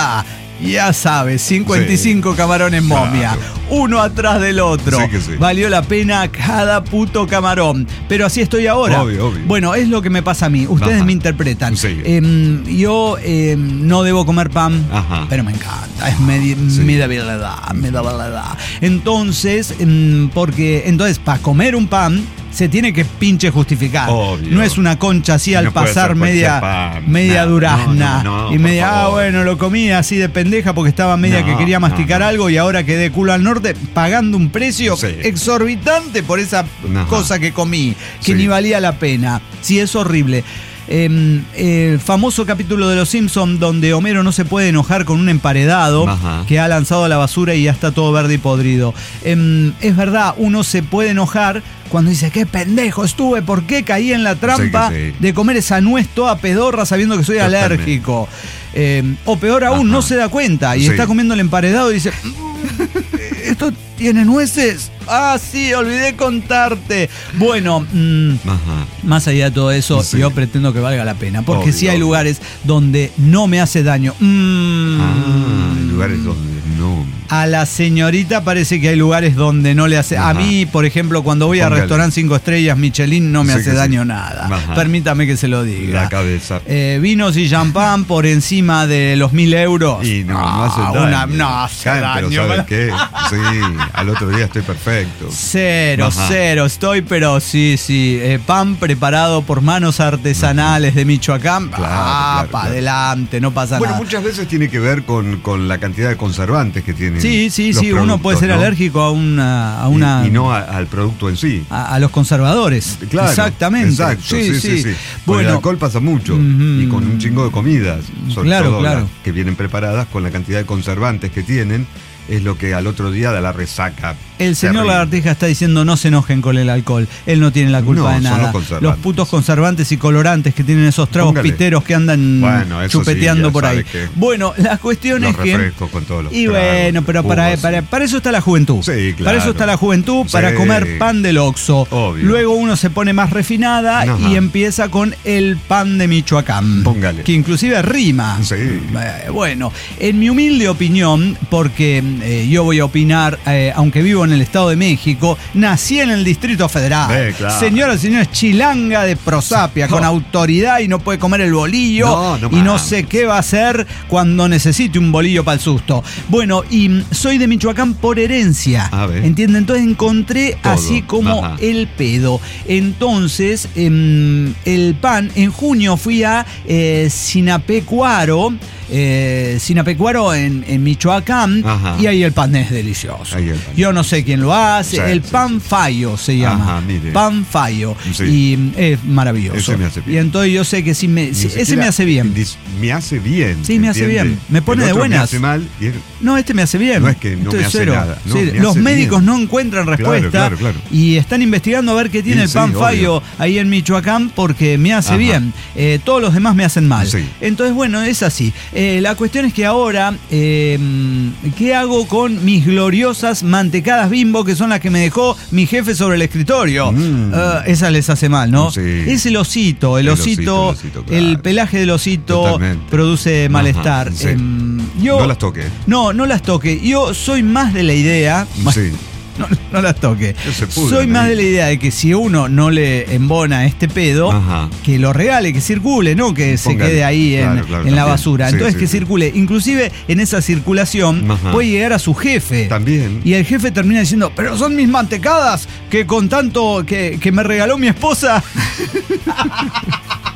Ya sabes, cincuenta y cinco
Sí.
camarones momia,
Claro.
uno atrás del otro.
Sí que sí.
Valió la pena cada puto camarón. Pero así estoy ahora.
Obvio, obvio.
Bueno, es lo que me pasa a mí. Ustedes
Ajá.
me interpretan.
Sí.
Em, yo em, no debo comer pan,
Ajá.
pero me encanta. Es mi,
Sí.
mi debilidad, mi debilidad. Entonces, em, porque entonces para comer un pan se tiene que pinche justificar.
Obvio.
No es una concha así al
No puede
pasar
ser cualquier
media,
pan.
media
No,
durazna.
no, no, no,
y
por
media, ah,
favor.
bueno, lo comí así de pendeja porque estaba media
No,
que quería
no,
masticar
no.
algo y ahora quedé culo al norte pagando un precio
Sí.
exorbitante por esa
Ajá.
cosa que comí, que
Sí.
ni valía la pena. Sí, es horrible. Eh, el famoso capítulo de Los Simpsons donde Homero no se puede enojar con un emparedado
Ajá.
que ha lanzado a la basura y ya está todo verde y podrido. Eh, es verdad, uno se puede enojar cuando dice, qué pendejo estuve, ¿por qué caí en la trampa
Sí que sí.
de comer esa nuez toda pedorra sabiendo que soy
Totalmente.
alérgico? Eh, o peor aún,
Ajá.
no se da cuenta y
Sí.
está comiendo el emparedado y dice, "Mm, ¿esto tiene nueces? Ah, sí, olvidé contarte. Bueno, mm,
Ajá.
más allá de todo eso,
Sí.
yo pretendo que valga la pena. Porque
Obvio,
sí hay
obvio.
lugares donde no me hace daño. Mm.
Ah, hay lugares donde no.
A la señorita parece que hay lugares donde no le hace. A
Ajá.
mí, por ejemplo, cuando voy a
Póngale.
restaurante cinco estrellas Michelin, no me
Sí
hace
que sí.
daño nada.
Ajá.
Permítame que se lo diga.
La cabeza.
Eh, vinos y champán por encima de los mil euros.
Y no, no
Ah,
hace
una-
daño.
no hace
Caen,
daño.
Pero ¿sabes qué? Sí, al otro día estoy perfecto.
Cero,
Ajá.
cero estoy, pero sí, sí. Eh, pan preparado por manos artesanales de Michoacán.
Claro,
ah,
claro,
para
claro.
adelante, no pasa
Bueno,
nada.
muchas veces tiene que ver con, con la cantidad de conservantes que tienen.
Sí, sí,
los
sí. Uno puede
productos,
ser
¿no?
alérgico a una. A
Y-
una
Y, no a- al producto en sí.
a, a los conservadores.
Claro,
Exactamente.
Exacto, sí, sí, sí. Con
Bueno,
el alcohol pasa mucho.
Ujú.
Y con un chingo de comidas. Sobre
Claro,
todo
claro.
las que vienen preparadas con la cantidad de conservantes que tienen. Es lo que al otro día da la resaca.
el señor
terrible.
Lagartija está diciendo no se enojen con el alcohol. Él no tiene la culpa
No,
de
son
nada.
los conservantes.
putos conservantes y colorantes que tienen esos tragos
Póngale.
piteros que andan
Bueno, eso sí,
chupeteando
ya
por ahí.
sabe que
Bueno, la cuestión
Los
es que.
refrescos con todos los
Y
tragos,
bueno, pero para,
jugos,
para, para eso está la juventud.
Sí, claro.
Para eso está la juventud, para
Sí.
comer pan del Oxxo.
Obvio.
Luego uno se pone más refinada
Ajá.
y empieza con el pan de Michoacán.
Póngale.
Que inclusive rima.
Sí.
Eh, bueno, en mi humilde opinión, porque eh, yo voy a opinar, eh, aunque vivo en el Estado de México, nací en el Distrito Federal.
Eh, claro.
Señoras y señores, chilanga de prosapia, con
No.
autoridad y no puede comer el bolillo.
No, no
y no
mames.
sé qué va a hacer cuando necesite un bolillo para el susto. Bueno, y mm, soy de Michoacán por herencia.
A ver.
¿Entienden? Entonces encontré
Todo.
así como
Ajá.
el pedo. Entonces, em, el pan, en junio fui a eh, Sinapecuaro. Eh, Sinapecuaro en, en Michoacán.
Ajá.
Y ahí el pan es delicioso.
Ahí el pan.
Yo no sé quién lo hace.
Sí,
el
sí,
pan fallo se llama.
Ajá, mire.
Pan fallo.
Sí.
Y mm, es maravilloso.
Ese me hace bien.
Y entonces yo sé que sí me,
Ni
sí, ese
siquiera
me hace bien.
dis- Me hace bien.
Sí, me hace
¿entiende?
bien. Me pone
El
de
otro
buenas.
Me hace mal y es-
No, este me hace bien.
No es que no
Esto
me
es
hace
cero.
nada, no,
Sí,
me
los
hace
médicos
bien.
no encuentran
Claro,
respuesta
claro, claro.
y están investigando a ver qué tiene
Y
el
sí,
pan
obvio.
fallo ahí en Michoacán porque me hace
Ajá.
bien. Eh, todos los demás me hacen mal.
Sí.
Entonces, bueno, es así. Eh, la cuestión es que ahora, eh, ¿qué hago con mis gloriosas mantecadas Bimbo que son las que me dejó mi jefe sobre el escritorio?
Mm.
Ah, esas les hace mal, ¿no?
Sí.
Es el osito, el,
El
osito,
osito, el osito, claro.
el pelaje del osito
Totalmente.
produce malestar.
Ajá, sí.
Em, yo,
No las toque.
no, no las toque. Yo soy más de la idea.
Sí.
No, no las toque.
Que se pudran,
Soy más
¿eh?
de la idea de que si uno no le embona este pedo,
Ajá.
que lo regale, que circule, no que se
Póngale.
quede ahí en,
Claro, claro,
en la
también.
basura.
Sí,
Entonces
sí,
que
sí.
circule. Inclusive en esa circulación
Ajá.
puede llegar a su jefe.
También.
Y el jefe termina diciendo, pero son mis mantecadas que con tanto que, que me regaló mi esposa.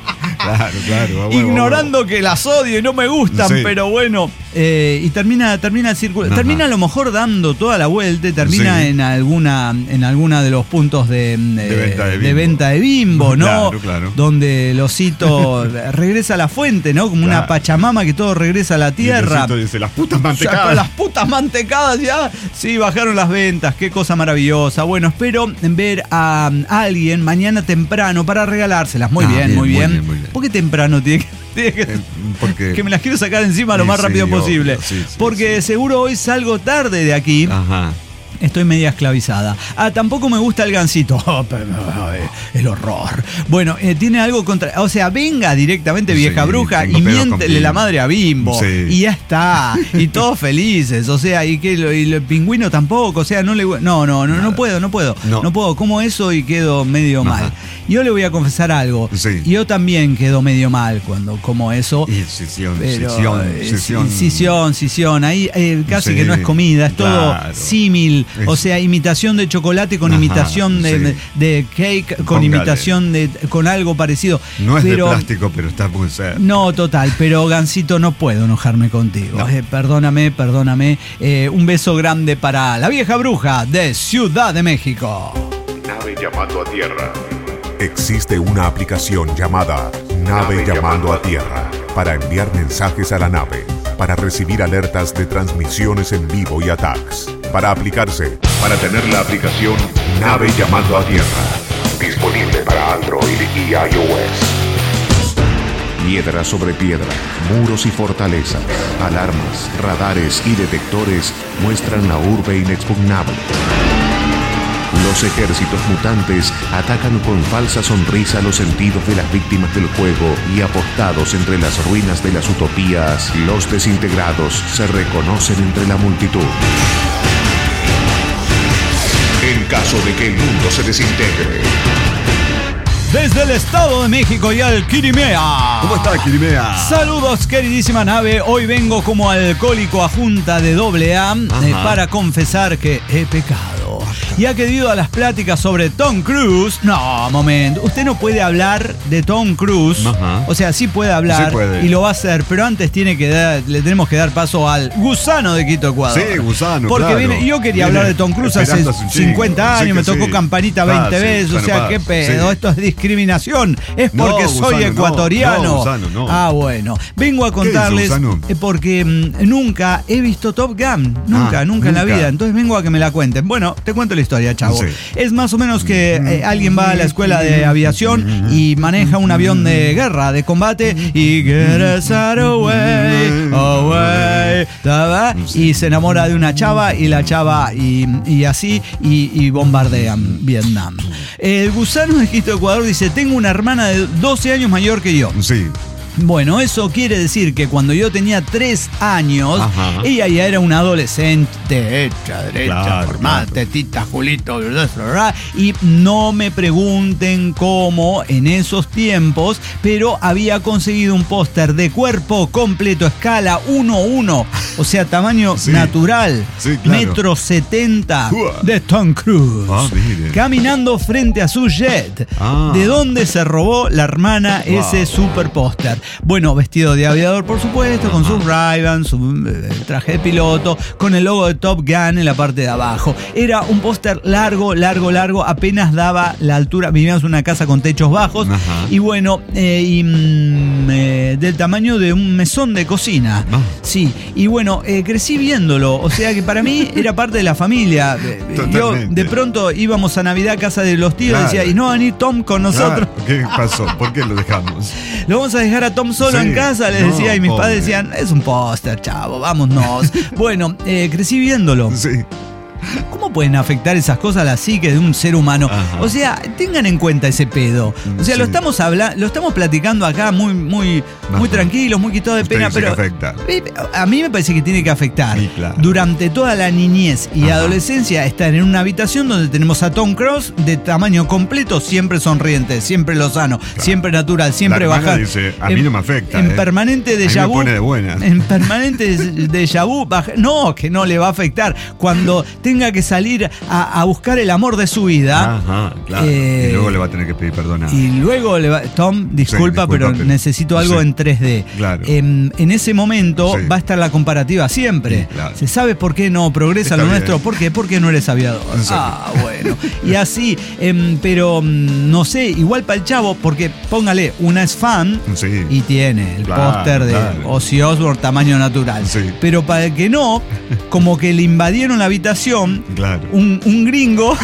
Claro, claro. Huevo,
ignorando
huevo.
que las odio y no me gustan, sí. pero bueno. Eh, y termina, termina el círculo. Ajá. Termina a lo mejor dando toda la vuelta y termina sí. en alguna en alguna de los puntos de, de, de, venta, de, Bimbo. de venta de Bimbo, ¿no?
Claro, claro.
Donde el osito regresa a la fuente, ¿no? Como claro. una pachamama que todo regresa a la tierra.
Y el osito dice, las putas mantecadas.
O sea, las putas mantecadas ya. Sí, bajaron las ventas. Qué cosa maravillosa. Bueno, espero ver a, a alguien mañana temprano para regalárselas. Muy, ah, bien, bien, muy bien, muy bien. Muy bien. ¿Por qué temprano tiene que...? Que, porque, que me las quiero sacar encima lo sí, más rápido sí, posible. Obvio, sí, sí, porque sí. seguro hoy salgo tarde de aquí. Ajá. Estoy media esclavizada. Ah, tampoco me gusta el gansito. Oh, pero, el horror. Bueno, eh, tiene algo contra... O sea, venga directamente vieja sí, bruja y miéntele la madre a Bimbo. Sí. Y ya está. Y todos felices. O sea, y que lo, y el pingüino tampoco. O sea, no le... No, no, no, no puedo, no puedo. No. no puedo. Como eso y quedo medio Ajá. mal. Yo le voy a confesar algo. Sí. Yo también quedo medio mal cuando como eso.
Y sesión, sesión, sesión.
Sesión, sesión. Ahí eh, casi sí, que no es comida, es todo claro. símil. O sea, imitación de chocolate con Ajá, imitación de, sí. de cake, con Póngale. imitación de con algo parecido.
No es pero, de plástico, pero está muy cerca.
No, total, pero Gansito, no puedo enojarme contigo. No. Eh, perdóname, perdóname. Eh, un beso grande para la vieja bruja de Ciudad de México.
Nave llamando a tierra. Existe una aplicación llamada Nave, Nave llamando a tierra para enviar mensajes a la nave, para recibir alertas de transmisiones en vivo y attacks. Para aplicarse, para tener la aplicación Nave llamando a tierra. Disponible para Android y iOS. Piedra sobre piedra, muros y fortalezas, alarmas, radares y detectores muestran la urbe inexpugnable. Los ejércitos mutantes atacan con falsa sonrisa los sentidos de las víctimas del juego y apostados entre las ruinas de las utopías, los desintegrados se reconocen entre la multitud. En caso de que el mundo se desintegre.
Desde el Estado de México y al Quirimea.
¿Cómo está, Quirimea?
Saludos, queridísima nave. Hoy vengo como alcohólico a junta de doble A eh, para confesar que he pecado. Y ha querido a las pláticas sobre Tom Cruise. No, momento. Usted no puede hablar de Tom Cruise. Ajá. O sea, sí puede hablar sí puede. y lo va a hacer, pero antes tiene que dar, le tenemos que dar paso al gusano de Quito, Ecuador.
Sí, gusano.
Porque
claro.
viene, yo quería viene hablar de Tom Cruise hace cincuenta años, sí me tocó sí. campanita veinte ah, veces. Sí, o sea, qué pedo. Sí. Esto es discriminación. Es porque no, soy gusano, ecuatoriano. No, no, gusano, no. Ah, bueno. Vengo a contarles es, porque mmm, nunca he visto Top Gun. Nunca, ah, nunca, nunca en la vida. Entonces vengo a que me la cuenten. Bueno, te cuento la historia, chavo. Sí. Es más o menos que eh, alguien va a la escuela de aviación y maneja un avión de guerra, de combate, y get us out away, away, ¿sabes? Y se enamora de una chava y la chava y, y así y, y bombardean Vietnam. El gusano de Quito, Ecuador dice, tengo una hermana de doce años mayor que yo.
Sí.
Bueno, eso quiere decir que cuando yo tenía tres años, Ajá. ella ya era una adolescente, hecha, derecha, claro, formal, claro. tetita, Julito, y no me pregunten cómo en esos tiempos, pero había conseguido un póster de cuerpo completo, escala uno uno, o sea, tamaño sí. natural, sí, claro. metro setenta de Tom Cruise, ah, caminando frente a su jet, ah. de donde se robó la hermana wow. ese super póster. Bueno, vestido de aviador, por supuesto, con sus Ray-Ban, su eh, traje de piloto, con el logo de Top Gun en la parte de abajo. Era un póster largo, largo, largo, apenas daba la altura. Vivíamos en una casa con techos bajos. Ajá. Y bueno, eh, y, mm, eh, del tamaño de un mesón de cocina. Ah. Sí, y bueno, eh, crecí viéndolo. O sea que para mí era parte de la familia. Totalmente. Yo de pronto íbamos a Navidad a casa de los tíos claro. y decía, ¿y no va a venir Tom con nosotros?
Claro. ¿Qué pasó? ¿Por qué lo dejamos?
Lo vamos a dejar a Tom solo sí, en casa, les decía, no, y mis pobre. padres decían, es un póster, chavo, vámonos. Bueno, eh, crecí viéndolo. Sí. ¿Cómo pueden afectar esas cosas a la psique de un ser humano? Ajá. O sea, tengan en cuenta ese pedo. O sea, sí. lo estamos hablando, lo estamos platicando acá muy, muy, muy tranquilos, muy quitados de pena, pero afecta. A mí me parece que tiene que afectar. Sí, claro. Durante toda la niñez y Ajá. adolescencia, estar en una habitación donde tenemos a Tom Cruise de tamaño completo, siempre sonriente, siempre lozano, claro. siempre natural, siempre bajar.
Dice, a mí no me afecta.
En
eh.
permanente déjà vu.
De
en permanente déjà vu. No, que no le va a afectar. Cuando tenga tenga que salir a, a buscar el amor de su vida.
Ajá, claro.
Eh,
y luego le va a tener que pedir perdón.
Y luego le va, Tom, disculpa, sí, disculpa pero, pero necesito algo sí. en tres D.
Claro.
En, en ese momento sí. va a estar la comparativa siempre. Sí, claro. ¿Se sabe por qué no progresa Está lo bien. nuestro? ¿Por qué? Porque no eres aviador. Sí. Ah, bueno. Y así, eh, pero no sé, igual para el chavo, porque póngale, una es fan sí. y tiene el claro, póster de claro. Ozzy Osbourne tamaño natural. Sí. Pero para el que no, como que le invadieron la habitación claro. un, un gringo.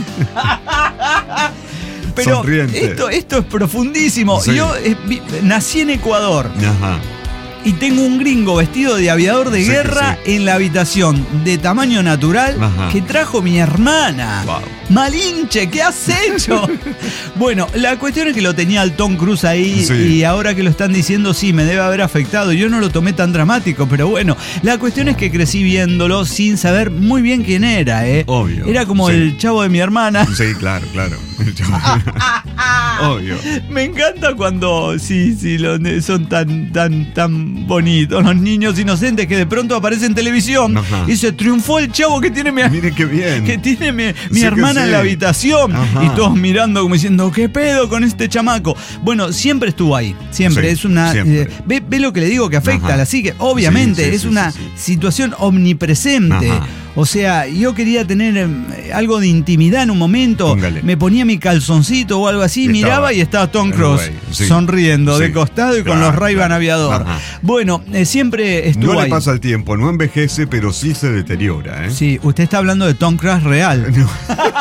Pero esto, esto es profundísimo. Sí. Yo eh, nací en Ecuador. Ajá. Y tengo un gringo vestido de aviador de sí, guerra sí. en la habitación de tamaño natural Ajá. que trajo mi hermana. Wow. Malinche, ¿qué has hecho? Bueno, la cuestión es que lo tenía el Tom Cruise ahí sí. y ahora que lo están diciendo, sí, me debe haber afectado. Yo no lo tomé tan dramático, pero bueno, la cuestión es que crecí viéndolo sin saber muy bien quién era, ¿eh?
Obvio.
Era como sí. el chavo de mi hermana.
Sí, claro, claro. El chavo de... Obvio.
Me encanta cuando, sí, sí, los, son tan, tan, tan bonitos los niños inocentes que de pronto aparecen en televisión Ajá. y se triunfó el chavo que tiene mi,
Mire qué bien.
Que tiene mi, mi sí hermana en la habitación. Ajá. Y todos mirando como diciendo, ¿qué pedo con este chamaco? Bueno, siempre estuvo ahí, siempre. Sí, es una siempre. Eh, ve, ve lo que le digo que afecta Ajá. a la psique, obviamente, sí, sí, es sí, una sí, sí. situación omnipresente. Ajá. O sea, yo quería tener eh, algo de intimidad en un momento. Póngale. Me ponía mi calzoncito o algo así, y miraba estaba, y estaba Tom Cruise sí. sonriendo sí. de costado y claro, con los Ray-Ban claro. aviador. Ajá. Bueno, eh, siempre estuvo
No
ahí.
le pasa el tiempo, no envejece, pero sí se deteriora, ¿eh?
Sí, usted está hablando de Tom Cruise real. No.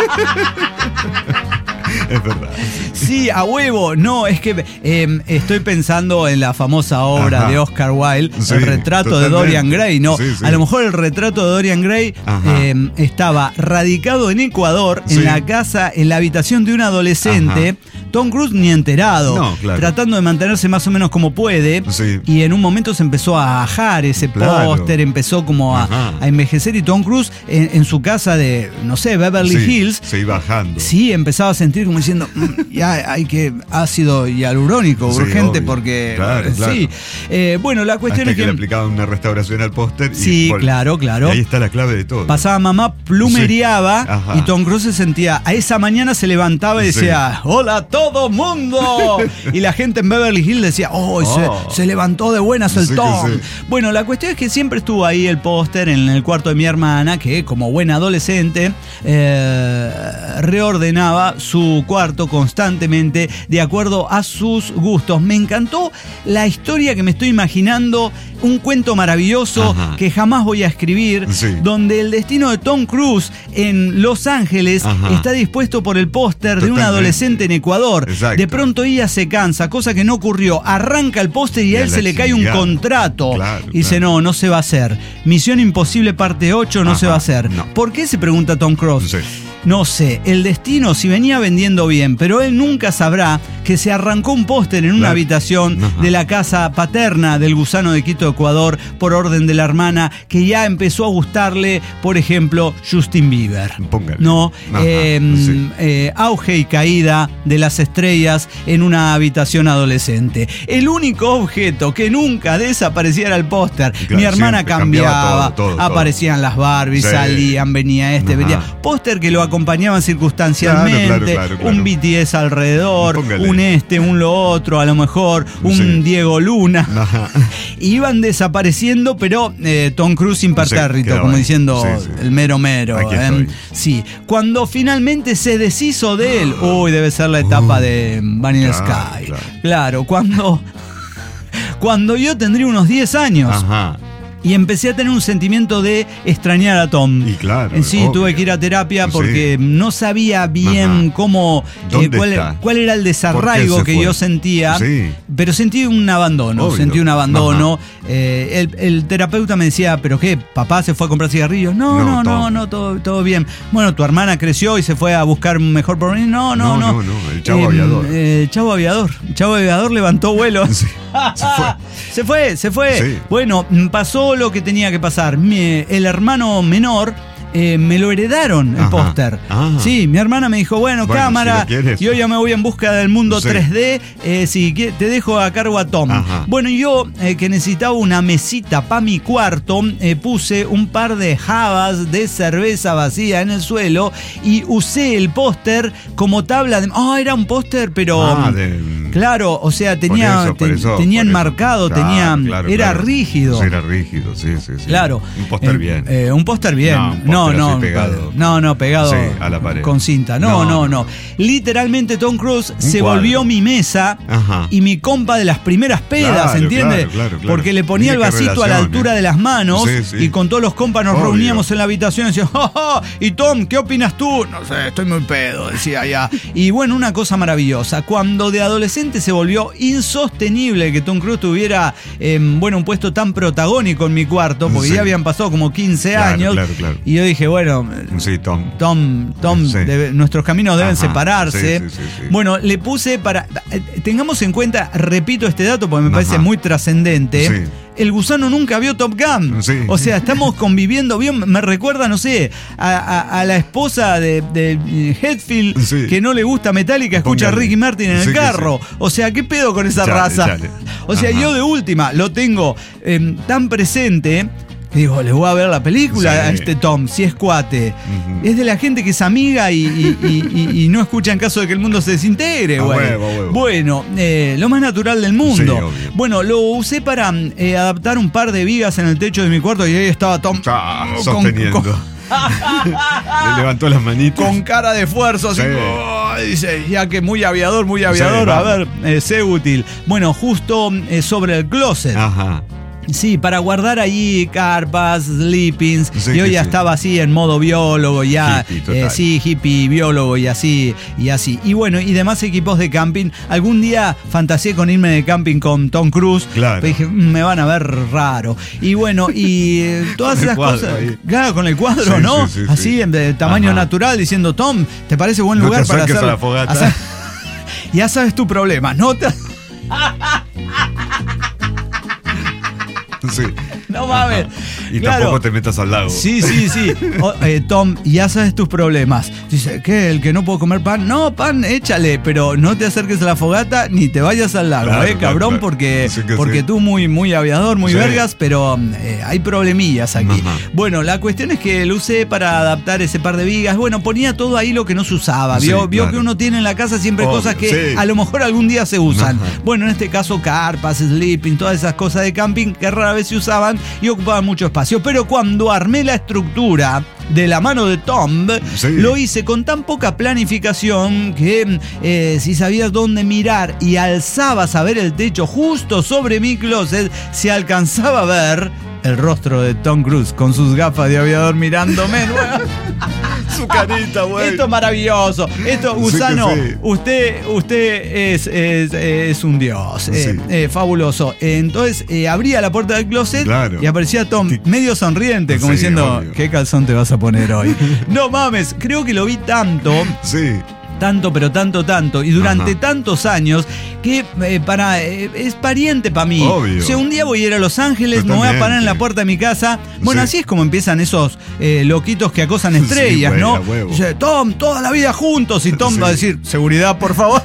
Es verdad.
Sí, a huevo. No, es que eh, estoy pensando en la famosa obra Ajá. de Oscar Wilde, sí, el retrato totalmente. de Dorian Gray, ¿no? Sí, sí. A lo mejor el retrato de Dorian Gray eh, estaba radicado en Ecuador, sí. en la casa, en la habitación de un adolescente. Ajá. Tom Cruise ni enterado, no, claro. tratando de mantenerse más o menos como puede. Sí. Y en un momento se empezó a ajar ese claro. póster, empezó como a, a envejecer. Y Tom Cruise en, en su casa de, no sé, Beverly
sí,
Hills.
Se iba bajando.
Sí, empezaba a sentir como diciendo, mmm, ya hay que ácido hialurónico sí, urgente obvio. porque
claro, claro.
sí. Eh, bueno, la cuestión
Hasta
es que,
que le aplicaban una restauración al póster.
Sí,
y,
claro, claro.
Y ahí está la clave de todo.
Pasaba mamá, plumereaba
sí.
y Tom Cruise se sentía, a esa mañana se levantaba y decía, sí. hola a todo mundo. Y la gente en Beverly Hills decía, oh, oh. Se, se levantó de buenas el sí, Tom. Sí. Bueno, la cuestión es que siempre estuvo ahí el póster en el cuarto de mi hermana, que como buen adolescente eh, reordenaba su cuarto constantemente de acuerdo a sus gustos. Me encantó la historia que me estoy imaginando, un cuento maravilloso Ajá. que jamás voy a escribir, sí. donde el destino de Tom Cruise en Los Ángeles Ajá. está dispuesto por el póster de un adolescente en Ecuador. Exacto. De pronto ella se cansa, cosa que no ocurrió, arranca el póster y, y a él se le cae un contrato claro, y dice, claro. no, no se va a hacer. Misión Imposible parte ocho no Ajá. se va a hacer. No. ¿Por qué? Se pregunta Tom Cruise. Sí. No sé, el destino si venía vendiendo bien, pero él nunca sabrá que se arrancó un póster en una claro. habitación Ajá. de la casa paterna del Gusano de Quito, Ecuador, por orden de la hermana, que ya empezó a gustarle, por ejemplo, Justin Bieber.
Póngale.
No, eh, sí. eh, auge y caída de las estrellas en una habitación adolescente. El único objeto que nunca desaparecía era el póster. Claro, Mi hermana cambiaba, cambiaba todo, todo, aparecían todo. las Barbies, sí. salían, venía este, Ajá. venía. Póster que lo acompañaban circunstancialmente, claro, claro, claro, claro. un B T S alrededor, Póngale. un este, un lo otro, a lo mejor un sí. Diego Luna. Ajá. Iban desapareciendo, pero eh, Tom Cruise impertérrito, sí, como ahí. diciendo sí, sí. el mero mero. Eh. Sí. Cuando finalmente se deshizo de él, uy, debe ser la etapa uh, de Vanilla claro, Sky. Claro. claro, cuando, cuando yo tendría unos diez años. Ajá. Y empecé a tener un sentimiento de extrañar a Tom.
Y claro.
En sí, obvio. tuve que ir a terapia porque sí. no sabía bien Ajá. cómo, eh, cuál, cuál era el desarraigo que fue? yo sentía. Sí. Pero sentí un abandono, obvio. sentí un abandono. Eh, el, el terapeuta me decía, ¿pero qué? ¿Papá se fue a comprar cigarrillos? No, no, no, no, no todo, todo bien. Bueno, tu hermana creció y se fue a buscar un mejor porvenir. No, no, no.
No, no, no. El chavo
eh,
aviador.
Eh, el chavo aviador. El chavo aviador levantó vuelo. Sí. Se fue. Se fue, se fue. Sí. Bueno, pasó lo que tenía que pasar. Mi, el hermano menor eh, me lo heredaron el
Ajá.
póster.
Ah.
Sí, mi hermana me dijo, bueno,
Bueno,
cámara,
si lo quieres.
yo ya me voy en busca del mundo
Sí.
tres D, eh, si quie- te dejo a cargo a Tom.
Ajá.
Bueno, yo eh, que necesitaba una mesita para mi cuarto, eh, puse un par de jabas de cerveza vacía en el suelo y usé el póster como tabla de... Ah, era un póster, pero...
Ah, de-
Claro, o sea, tenía,
Por eso, por
te-
eso,
tenía
por eso.
enmarcado,
Claro,
tenía,
claro,
era
claro.
rígido.
Sí, era rígido, sí, sí, sí.
Claro.
Un póster
Eh,
bien.
eh, un póster bien.
No, un
No,
póster
no,
así pegado.
no, no, pegado
Sí, a la pared.
con cinta. No, no, no.
No.
Literalmente Tom Cruise se
cuadro.
volvió mi mesa
Ajá.
y mi compa de las primeras pedas,
Claro,
¿entiendes?
claro, claro, claro.
Porque le ponía el
Mira qué
vasito a la
relación,
altura
eh.
de las manos
Sí, sí.
y con todos los compas nos
Obvio.
reuníamos en la habitación y decía, "Ja, ja, y Tom, ¿qué opinas tú?" No sé, estoy muy pedo, decía ya. Y bueno, una cosa maravillosa. Cuando de adolescente se volvió insostenible que Tom Cruise tuviera eh, bueno, un puesto tan protagónico en mi cuarto, porque
Sí.
ya habían pasado como quince
Claro,
años.
claro, claro.
Y yo dije, bueno,
Sí, Tom.
Tom, Tom,
Sí.
debe- nuestros caminos deben
Ajá,
separarse.
sí, sí, sí, sí.
Bueno, le puse para... eh, Tengamos en cuenta, repito este dato porque me
Ajá.
parece muy trascendente.
Sí.
El gusano nunca vio Top Gun.
Sí.
O sea, estamos conviviendo bien. Me recuerda, no sé, a, a- a la esposa de, de Hetfield
Sí.
que no le gusta Metallica, escucha a
Póngale.
Ricky Martin en
Sí
el
que
carro.
sí.
O sea, ¿qué pedo con esa
Chale,
raza?
chale.
O sea,
Ajá.
yo de última lo tengo eh, tan presente que digo, le voy a ver la película
Sí.
a este Tom, si es cuate.
Ujú.
Es de la gente que es amiga y, y- y- y- y no escucha en caso de que el mundo se desintegre,
A
güey.
huevo, a huevo.
Bueno, eh, lo más natural del mundo.
Sí, obvio.
Bueno, lo usé para eh, adaptar un par de vigas en el techo de mi cuarto y ahí estaba Tom
Ah,
con-
sosteniendo.
con-
Le levantó las manitas.
con cara de esfuerzo, así,
Sí.
oh, dice, ya que muy aviador, muy aviador,
Sí,
a
vamos.
ver, eh, sé útil. Bueno, justo eh, sobre el closet.
Ajá.
Sí, para guardar allí carpas, sleepings.
Sí,
Yo
que
ya
sí.
estaba así en modo biólogo, ya.
Hippie, total.
eh, sí, hippie, biólogo y así, y así. Y bueno, y demás equipos de camping. Algún día fantaseé con irme de camping con Tom Cruise.
Claro.
Pero dije, "Mm, me van a ver raro." Y bueno, y eh, todas
Con el
esas
cuadro
cosas.
ahí.
Claro, con el cuadro,
Sí,
¿no?
sí, sí,
así,
sí.
en de tamaño
Ajá.
natural, diciendo, Tom, ¿te parece buen
No
lugar
te
para
acerques
hacer
a la fogata.
hacer- Ya sabes tu problema, ¿no? Te-
Sí.
No mames.
Y
Claro.
tampoco te metas al lago.
Sí, sí, sí. O- eh, Tom, ya sabes tus problemas. Dice, ¿qué? ¿El que no puedo comer pan? No, pan, échale, pero no te acerques a la fogata ni te vayas al lago,
Claro,
¿eh,
claro,
cabrón?
claro.
Porque,
Sí que
porque
sí.
tú muy, muy aviador, muy
Sí.
vergas, pero eh, hay problemillas aquí.
Ajá.
Bueno, la cuestión es que lo usé para adaptar ese par de vigas. Bueno, ponía todo ahí lo que no se usaba. Vio,
Sí,
vio
claro.
que uno tiene en la casa siempre
Obvio,
cosas que
sí.
a lo mejor algún día se usan.
Ajá.
Bueno, en este caso, carpas, sleeping, todas esas cosas de camping que rara vez se usaban y ocupaban mucho espacio. Pero cuando armé la estructura de la mano de Tom,
Sí.
lo hice con tan poca planificación que eh, si sabías dónde mirar y alzabas a ver el techo justo sobre mi closet, se alcanzaba a ver el rostro de Tom Cruise con sus gafas de aviador mirándome.
Su carita, güey.
Esto es maravilloso. Esto,
Sí
Gusano,
que sí.
usted, usted es, es, es un dios. eh,
Sí.
eh, fabuloso. Entonces eh, abría la puerta del closet
Claro.
y aparecía Tom medio sonriente, como
Sí,
diciendo,
obvio.
¿qué calzón te vas a poner hoy? No mames, creo que lo vi tanto.
Sí.
Tanto, pero tanto, tanto, y durante
Ajá.
tantos años que eh, para eh, es pariente para mí.
Obvio.
O sea, un día voy a ir a Los Ángeles, me voy a parar en la
Totalmente.
puerta de mi casa. Bueno,
Sí.
así es como empiezan esos eh, loquitos que acosan estrellas,
güey,
¿no?
a huevo.
Dice, Tom, toda la vida juntos, y Tom
Sí.
va a decir, seguridad, por favor.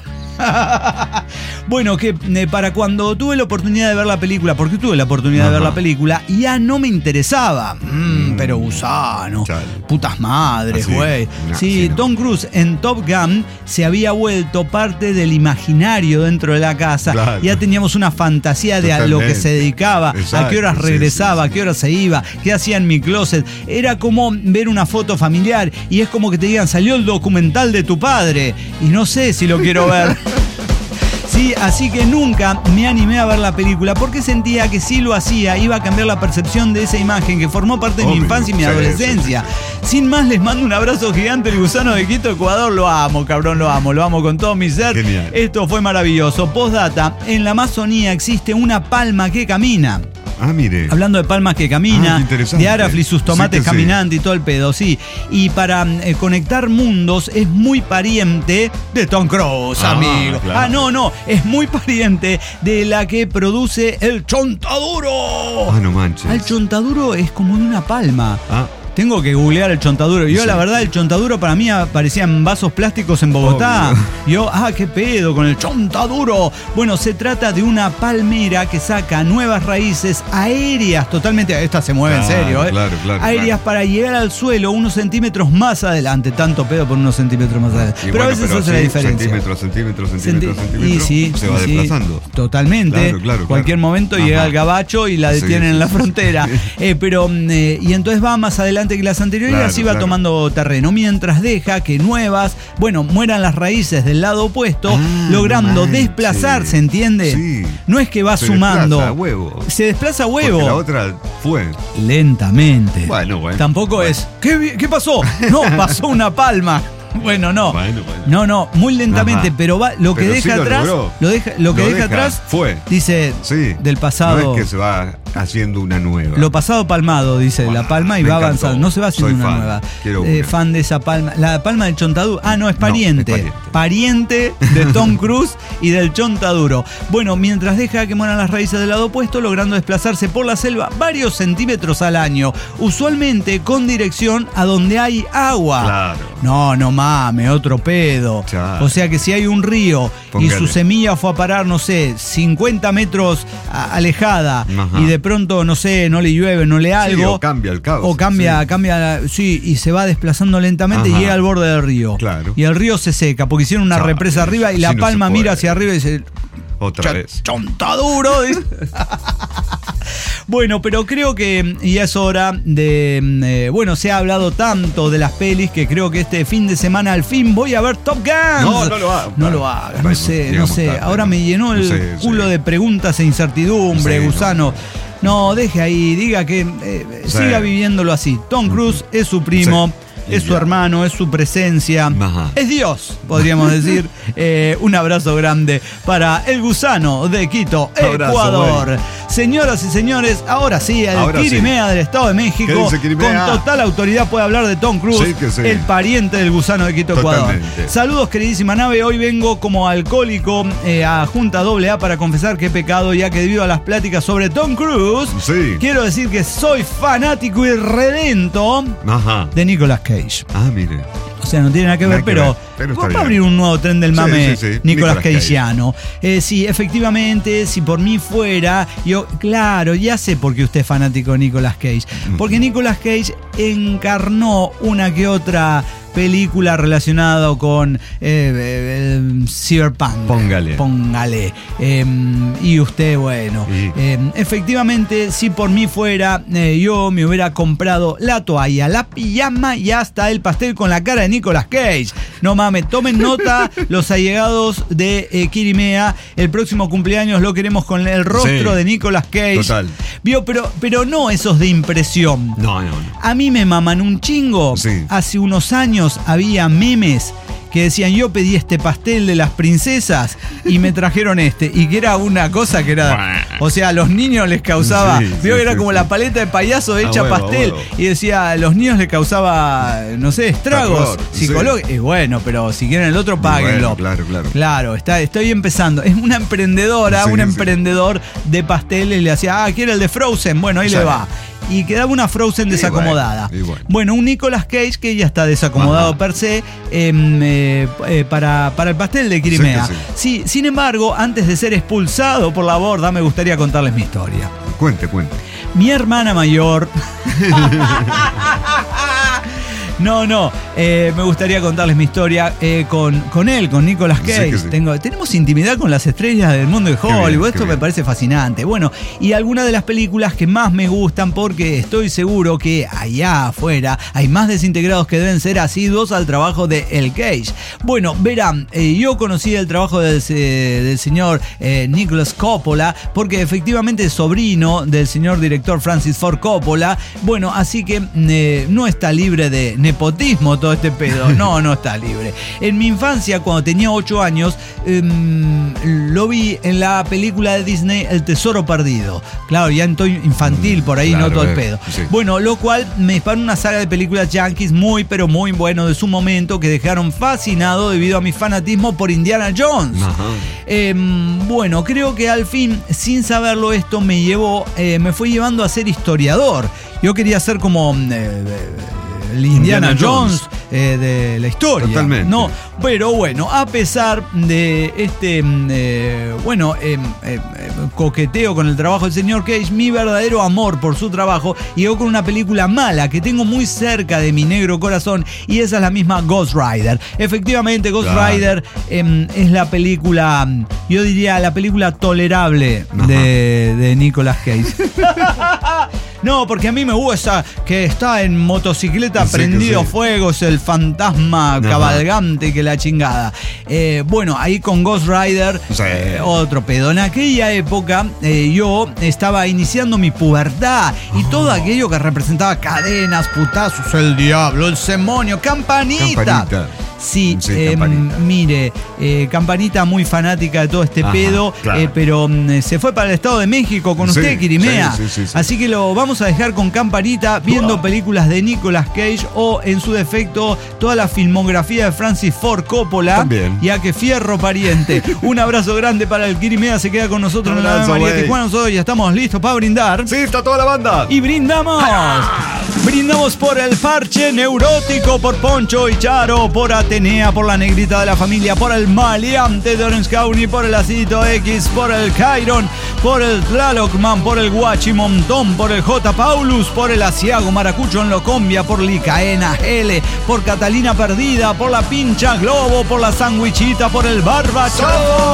Bueno, que eh, para cuando tuve la oportunidad de ver la película, porque tuve la oportunidad de ver
Ajá.
la película, ya no me interesaba. Mm, pero gusano,
Chale.
putas madres,
Así,
güey.
no,
Sí,
sí, no.
Tom Cruise en Top Gun se había vuelto parte del imaginario dentro de la casa.
Claro.
Ya teníamos una fantasía de a lo que
Totalmente.
se dedicaba, a
Exacto,
qué horas
sí,
regresaba,
sí,
a qué horas se iba, qué hacía en mi closet. Era como ver una foto familiar y es como que te digan, salió el documental de tu padre y no sé si lo quiero ver. Sí, así que nunca me animé a ver la película porque sentía que si lo hacía iba a cambiar la percepción de esa imagen que formó parte de mi
Obvio,
infancia y mi
sí,
adolescencia. Sin más, les mando un abrazo gigante, el gusano de Quito, Ecuador. Lo amo, cabrón, lo amo, lo amo con todo mi ser.
Genial.
Esto fue maravilloso. Postdata, en la Amazonía existe una palma que camina.
Ah, mire.
Hablando de palmas que
Ah,
camina,
qué interesante.
de Arafli, sus tomates
Sí que sí.
caminantes y todo el pedo, sí. Y para eh, conectar mundos es muy pariente de Tom Cruise,
Ah,
amigo.
claro.
Ah, no, no, es muy pariente de la que produce el Chontaduro.
Ah, no manches.
Ah, el Chontaduro es como de una palma.
Ah,
Tengo que googlear el Chontaduro. Yo, sí. la verdad, el Chontaduro para mí aparecía en vasos plásticos en Bogotá. Obvio. Yo, ah, qué pedo con el Chontaduro. Bueno, se trata de una palmera que saca nuevas raíces aéreas, totalmente. Esta se mueve claro, en serio, ¿eh?
Claro, claro.
Aéreas claro. para llegar al suelo unos centímetros más adelante. Tanto pedo por unos centímetros más adelante. Y pero bueno, a veces eso hace sí, la diferencia.
Centímetros, centímetros, centímetros,
Centi-
centímetros.
Y sí,
se va
sí,
desplazando.
Totalmente.
Claro, claro,
Cualquier
claro.
momento
Ajá.
llega el gabacho y la detienen sí, sí, en la
sí,
frontera. Sí. Eh, pero, eh, y entonces va más adelante que las anteriores claro, y así va claro. tomando terreno. Mientras deja que nuevas, bueno, mueran las raíces del lado opuesto, ah, logrando man, desplazarse, sí. ¿entiende?
Sí.
No es que va
se
sumando.
Desplaza a huevo.
Se desplaza a huevo.
Porque la otra fue.
Lentamente.
Bueno, bueno.
Tampoco bueno. es. ¿Qué, ¿Qué pasó? No, pasó una palma. Bueno, no.
Bueno, bueno.
No, no, muy lentamente, Ajá. pero va, lo que
pero
deja
sí lo
atrás,
logró.
lo deja, lo que
lo
deja,
deja
atrás
fue.
Dice
sí.
del pasado.
No es que se va haciendo una nueva.
Lo pasado palmado, dice wow, la palma y va encantó. avanzando. No se va haciendo
Soy
una
fan.
nueva.
Quiero
eh,
una.
Fan de esa palma. La palma del Chontaduro. Ah, no, es pariente.
No, es pariente.
Pariente de Tom Cruise y del Chontaduro. Bueno, mientras deja que mueran las raíces del lado opuesto, logrando desplazarse por la selva varios centímetros al año. Usualmente con dirección a donde hay agua.
Claro.
No, no mames, otro pedo. Claro. O sea que si hay un río Póngale. y su semilla fue a parar, no sé, cincuenta metros a- alejada Ajá. y de pronto, no sé, no le llueve, no le algo.
Sí, o cambia el caos.
O cambia,
sí.
cambia, sí, y se va desplazando lentamente Ajá. y llega al borde del río.
Claro.
Y el río se seca porque hicieron una
Chale,
represa arriba y la
no
palma mira hacia arriba y dice...
Otra Ch- vez.
Chontaduro. Bueno, pero creo que ya es hora de... Eh, bueno, se ha hablado tanto de las pelis que creo que este fin de semana al fin voy a ver Top Gun.
No, no lo hagas.
No lo hagas, no sé, no sé. Tarde, Ahora me llenó el no sé, culo sí. de preguntas e incertidumbre, sí, gusano. No. no, deje ahí, diga que eh, sí. siga viviéndolo así. Tom Cruise es su primo. Sí. Es su hermano, es su presencia.
Ajá.
Es Dios, podríamos decir. eh, un abrazo grande para el gusano de Quito, abrazo, Ecuador. Güey. Señoras y señores, ahora sí, el ahora Quirimea sí. del Estado de México, con total autoridad puede hablar de Tom Cruise, sí sí. el pariente del gusano de Quito, Totalmente. Ecuador. Saludos, queridísima nave. Hoy vengo como alcohólico eh, a Junta doble A para confesar que he pecado, ya que debido a las pláticas sobre Tom Cruise,
sí.
quiero decir que soy fanático y redento Ajá. de Nicolas Cage.
Ah, mire.
O sea, no tiene nada que ver, pero, pero va a abrir un nuevo tren del mame sí, sí, sí. Nicolas Cageano. Eh, sí, efectivamente, si por mí fuera, yo, claro, ya sé por qué usted es fanático de Nicolas Cage. Porque Nicolas Cage encarnó una que otra película relacionada con eh, eh, Cyberpunk.
Póngale.
Póngale. Eh, y usted, bueno. Sí. Eh, efectivamente, si por mí fuera, eh, yo me hubiera comprado la toalla, la pijama y hasta el pastel con la cara de Nicolas Cage. No mames, tomen nota los allegados de eh, Quirimea. El próximo cumpleaños lo queremos con el rostro sí. de Nicolas Cage.
Total.
Vio, pero, pero no esos de impresión.
No, no, no.
A mí me maman un chingo.
Sí.
Hace unos años había memes que decían yo pedí este pastel de las princesas y me trajeron este, y que era una cosa que era, o sea, a los niños les causaba, sí, vio sí, que era sí, como sí. la paleta de payaso hecha a huevo, pastel a huevo. Y decía a los niños les causaba, no sé, estragos psicológicos, sí. y bueno, pero si quieren el otro páguenlo.
Bueno, claro, claro.
Claro, está, estoy empezando. Es una emprendedora,
sí,
un
sí.
emprendedor de pasteles, le hacía, ah, quiere el de Frozen, bueno, ahí o sea, le va. Y quedaba una Frozen desacomodada.
Y bueno, y bueno.
bueno, un Nicolas Cage que ya está desacomodado Ajá. per se eh, eh, eh, para, para el pastel de Quirimea. Sí, sí. sí, sin embargo, antes de ser expulsado por la borda, me gustaría contarles mi historia.
Cuente, cuente.
Mi hermana mayor... No, no, eh, me gustaría contarles mi historia eh, con, con él, con Nicolas Cage. Sí sí. Tengo, tenemos intimidad con las estrellas del mundo de Hollywood, bien, esto me bien. parece fascinante. Bueno, y algunas de las películas que más me gustan, porque estoy seguro que allá afuera hay más desintegrados que deben ser asiduos al trabajo de el Cage. Bueno, verán, eh, yo conocí el trabajo del, eh, del señor eh, Nicolas Coppola, porque efectivamente es sobrino del señor director Francis Ford Coppola. Bueno, así que eh, no está libre de nepotismo todo este pedo. No, no está libre. En mi infancia, cuando tenía ocho años, eh, lo vi en la película de Disney El Tesoro Perdido. Claro, ya estoy infantil por ahí, claro, no todo el pedo. Sí. Bueno, lo cual me disparó una saga de películas yankees muy, pero muy bueno de su momento que dejaron fascinado debido a mi fanatismo por Indiana Jones. Eh, bueno, creo que al fin, sin saberlo, esto me llevó, eh, me fue llevando a ser historiador. Yo quería ser como eh, el Indiana, Indiana Jones, Jones eh, de la historia.
Totalmente.
No, pero bueno, a pesar de este eh, bueno eh, eh, coqueteo con el trabajo del señor Cage, mi verdadero amor por su trabajo llegó con una película mala que tengo muy cerca de mi negro corazón, y esa es la misma Ghost Rider. Efectivamente, Ghost claro. Rider eh, es la película, yo diría la película tolerable de, de Nicolas Cage. No, porque a mí me gusta que está en motocicleta sí, prendido sí. fuego, es el fantasma Ajá. cabalgante que la chingada. Eh, bueno, ahí con Ghost Rider, sí. eh, otro pedo. En aquella época eh, yo estaba iniciando mi pubertad y oh. todo aquello que representaba cadenas, putazos, el diablo, el demonio, campanita. Campanita. Sí, sí eh, mire, eh, Campanita muy fanática de todo este Ajá, pedo, claro. eh, pero eh, se fue para el Estado de México con sí, usted, Quirimea. Sí, sí, sí, sí. Así que lo vamos a dejar con Campanita, viendo oh. películas de Nicolas Cage o, en su defecto, toda la filmografía de Francis Ford Coppola. También. Ya que fierro pariente. Un abrazo grande para el Quirimea, se queda con nosotros en la María Tijuana. Nosotros ya estamos listos para brindar.
Sí, está toda la banda.
Y brindamos. ¡Ah! Brindamos por el parche neurótico, por Poncho y Charo, por Atenea, por la negrita de la familia, por el maleante de Orange County, por el acidito X, por el Chiron, por el Tlalocman, por el Guachimontón, por el J. Paulus, por el Asiago Maracucho en Locombia, por Licaena L, por Catalina Perdida, por la Pincha Globo, por la Sandwichita, por el Barbachón.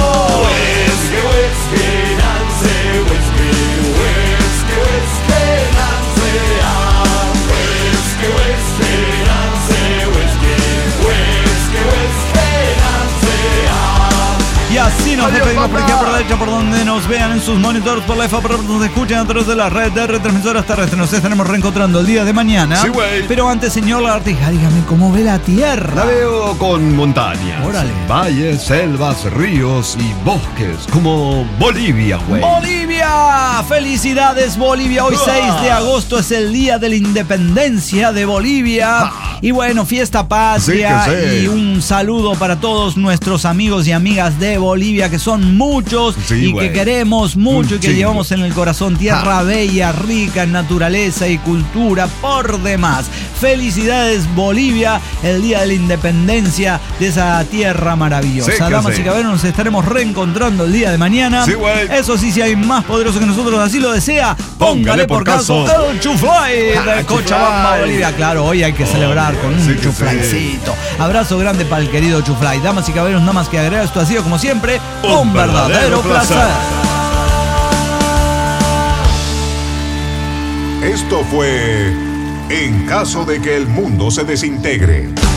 Y así nos despedimos por aquí, por la derecha, por donde nos vean en sus monitores, por la F A, por donde nos escuchen a través de la red de retransmisoras terrestres. Nos estaremos reencontrando el día de mañana.
Sí, güey.
Pero antes, señor Lagartija, dígame cómo ve la tierra.
La veo con montañas,
Órale.
valles, selvas, ríos y bosques, como Bolivia, güey.
¡Bolivia! ¡Felicidades, Bolivia! Hoy, seis de agosto, es el día de la independencia de Bolivia. Ah. Y bueno, fiesta patria. Sí, sí. Y un saludo para todos nuestros amigos y amigas de Bolivia, que son muchos sí, y wey. que queremos mucho un y que chingo. llevamos en el corazón. Tierra ah. bella, rica en naturaleza y cultura por demás. Felicidades, Bolivia, el día de la independencia de esa tierra maravillosa. Sí, Damas sí. y caballeros, nos estaremos reencontrando el día de mañana.
Sí,
Eso sí, si hay más poderoso que nosotros, así lo desea, póngale, póngale por, por caso, caso el Chuflay ah, de Cochabamba, Bolivia. Claro, hoy hay que celebrar oh, con un sí, chuflaycito. Sí. Abrazo grande para el querido Chuflay. Damas y caballeros, nada más que agregar, esto ha sido como siempre un, un verdadero, verdadero placer. placer.
Esto fue En caso de que el mundo se desintegre.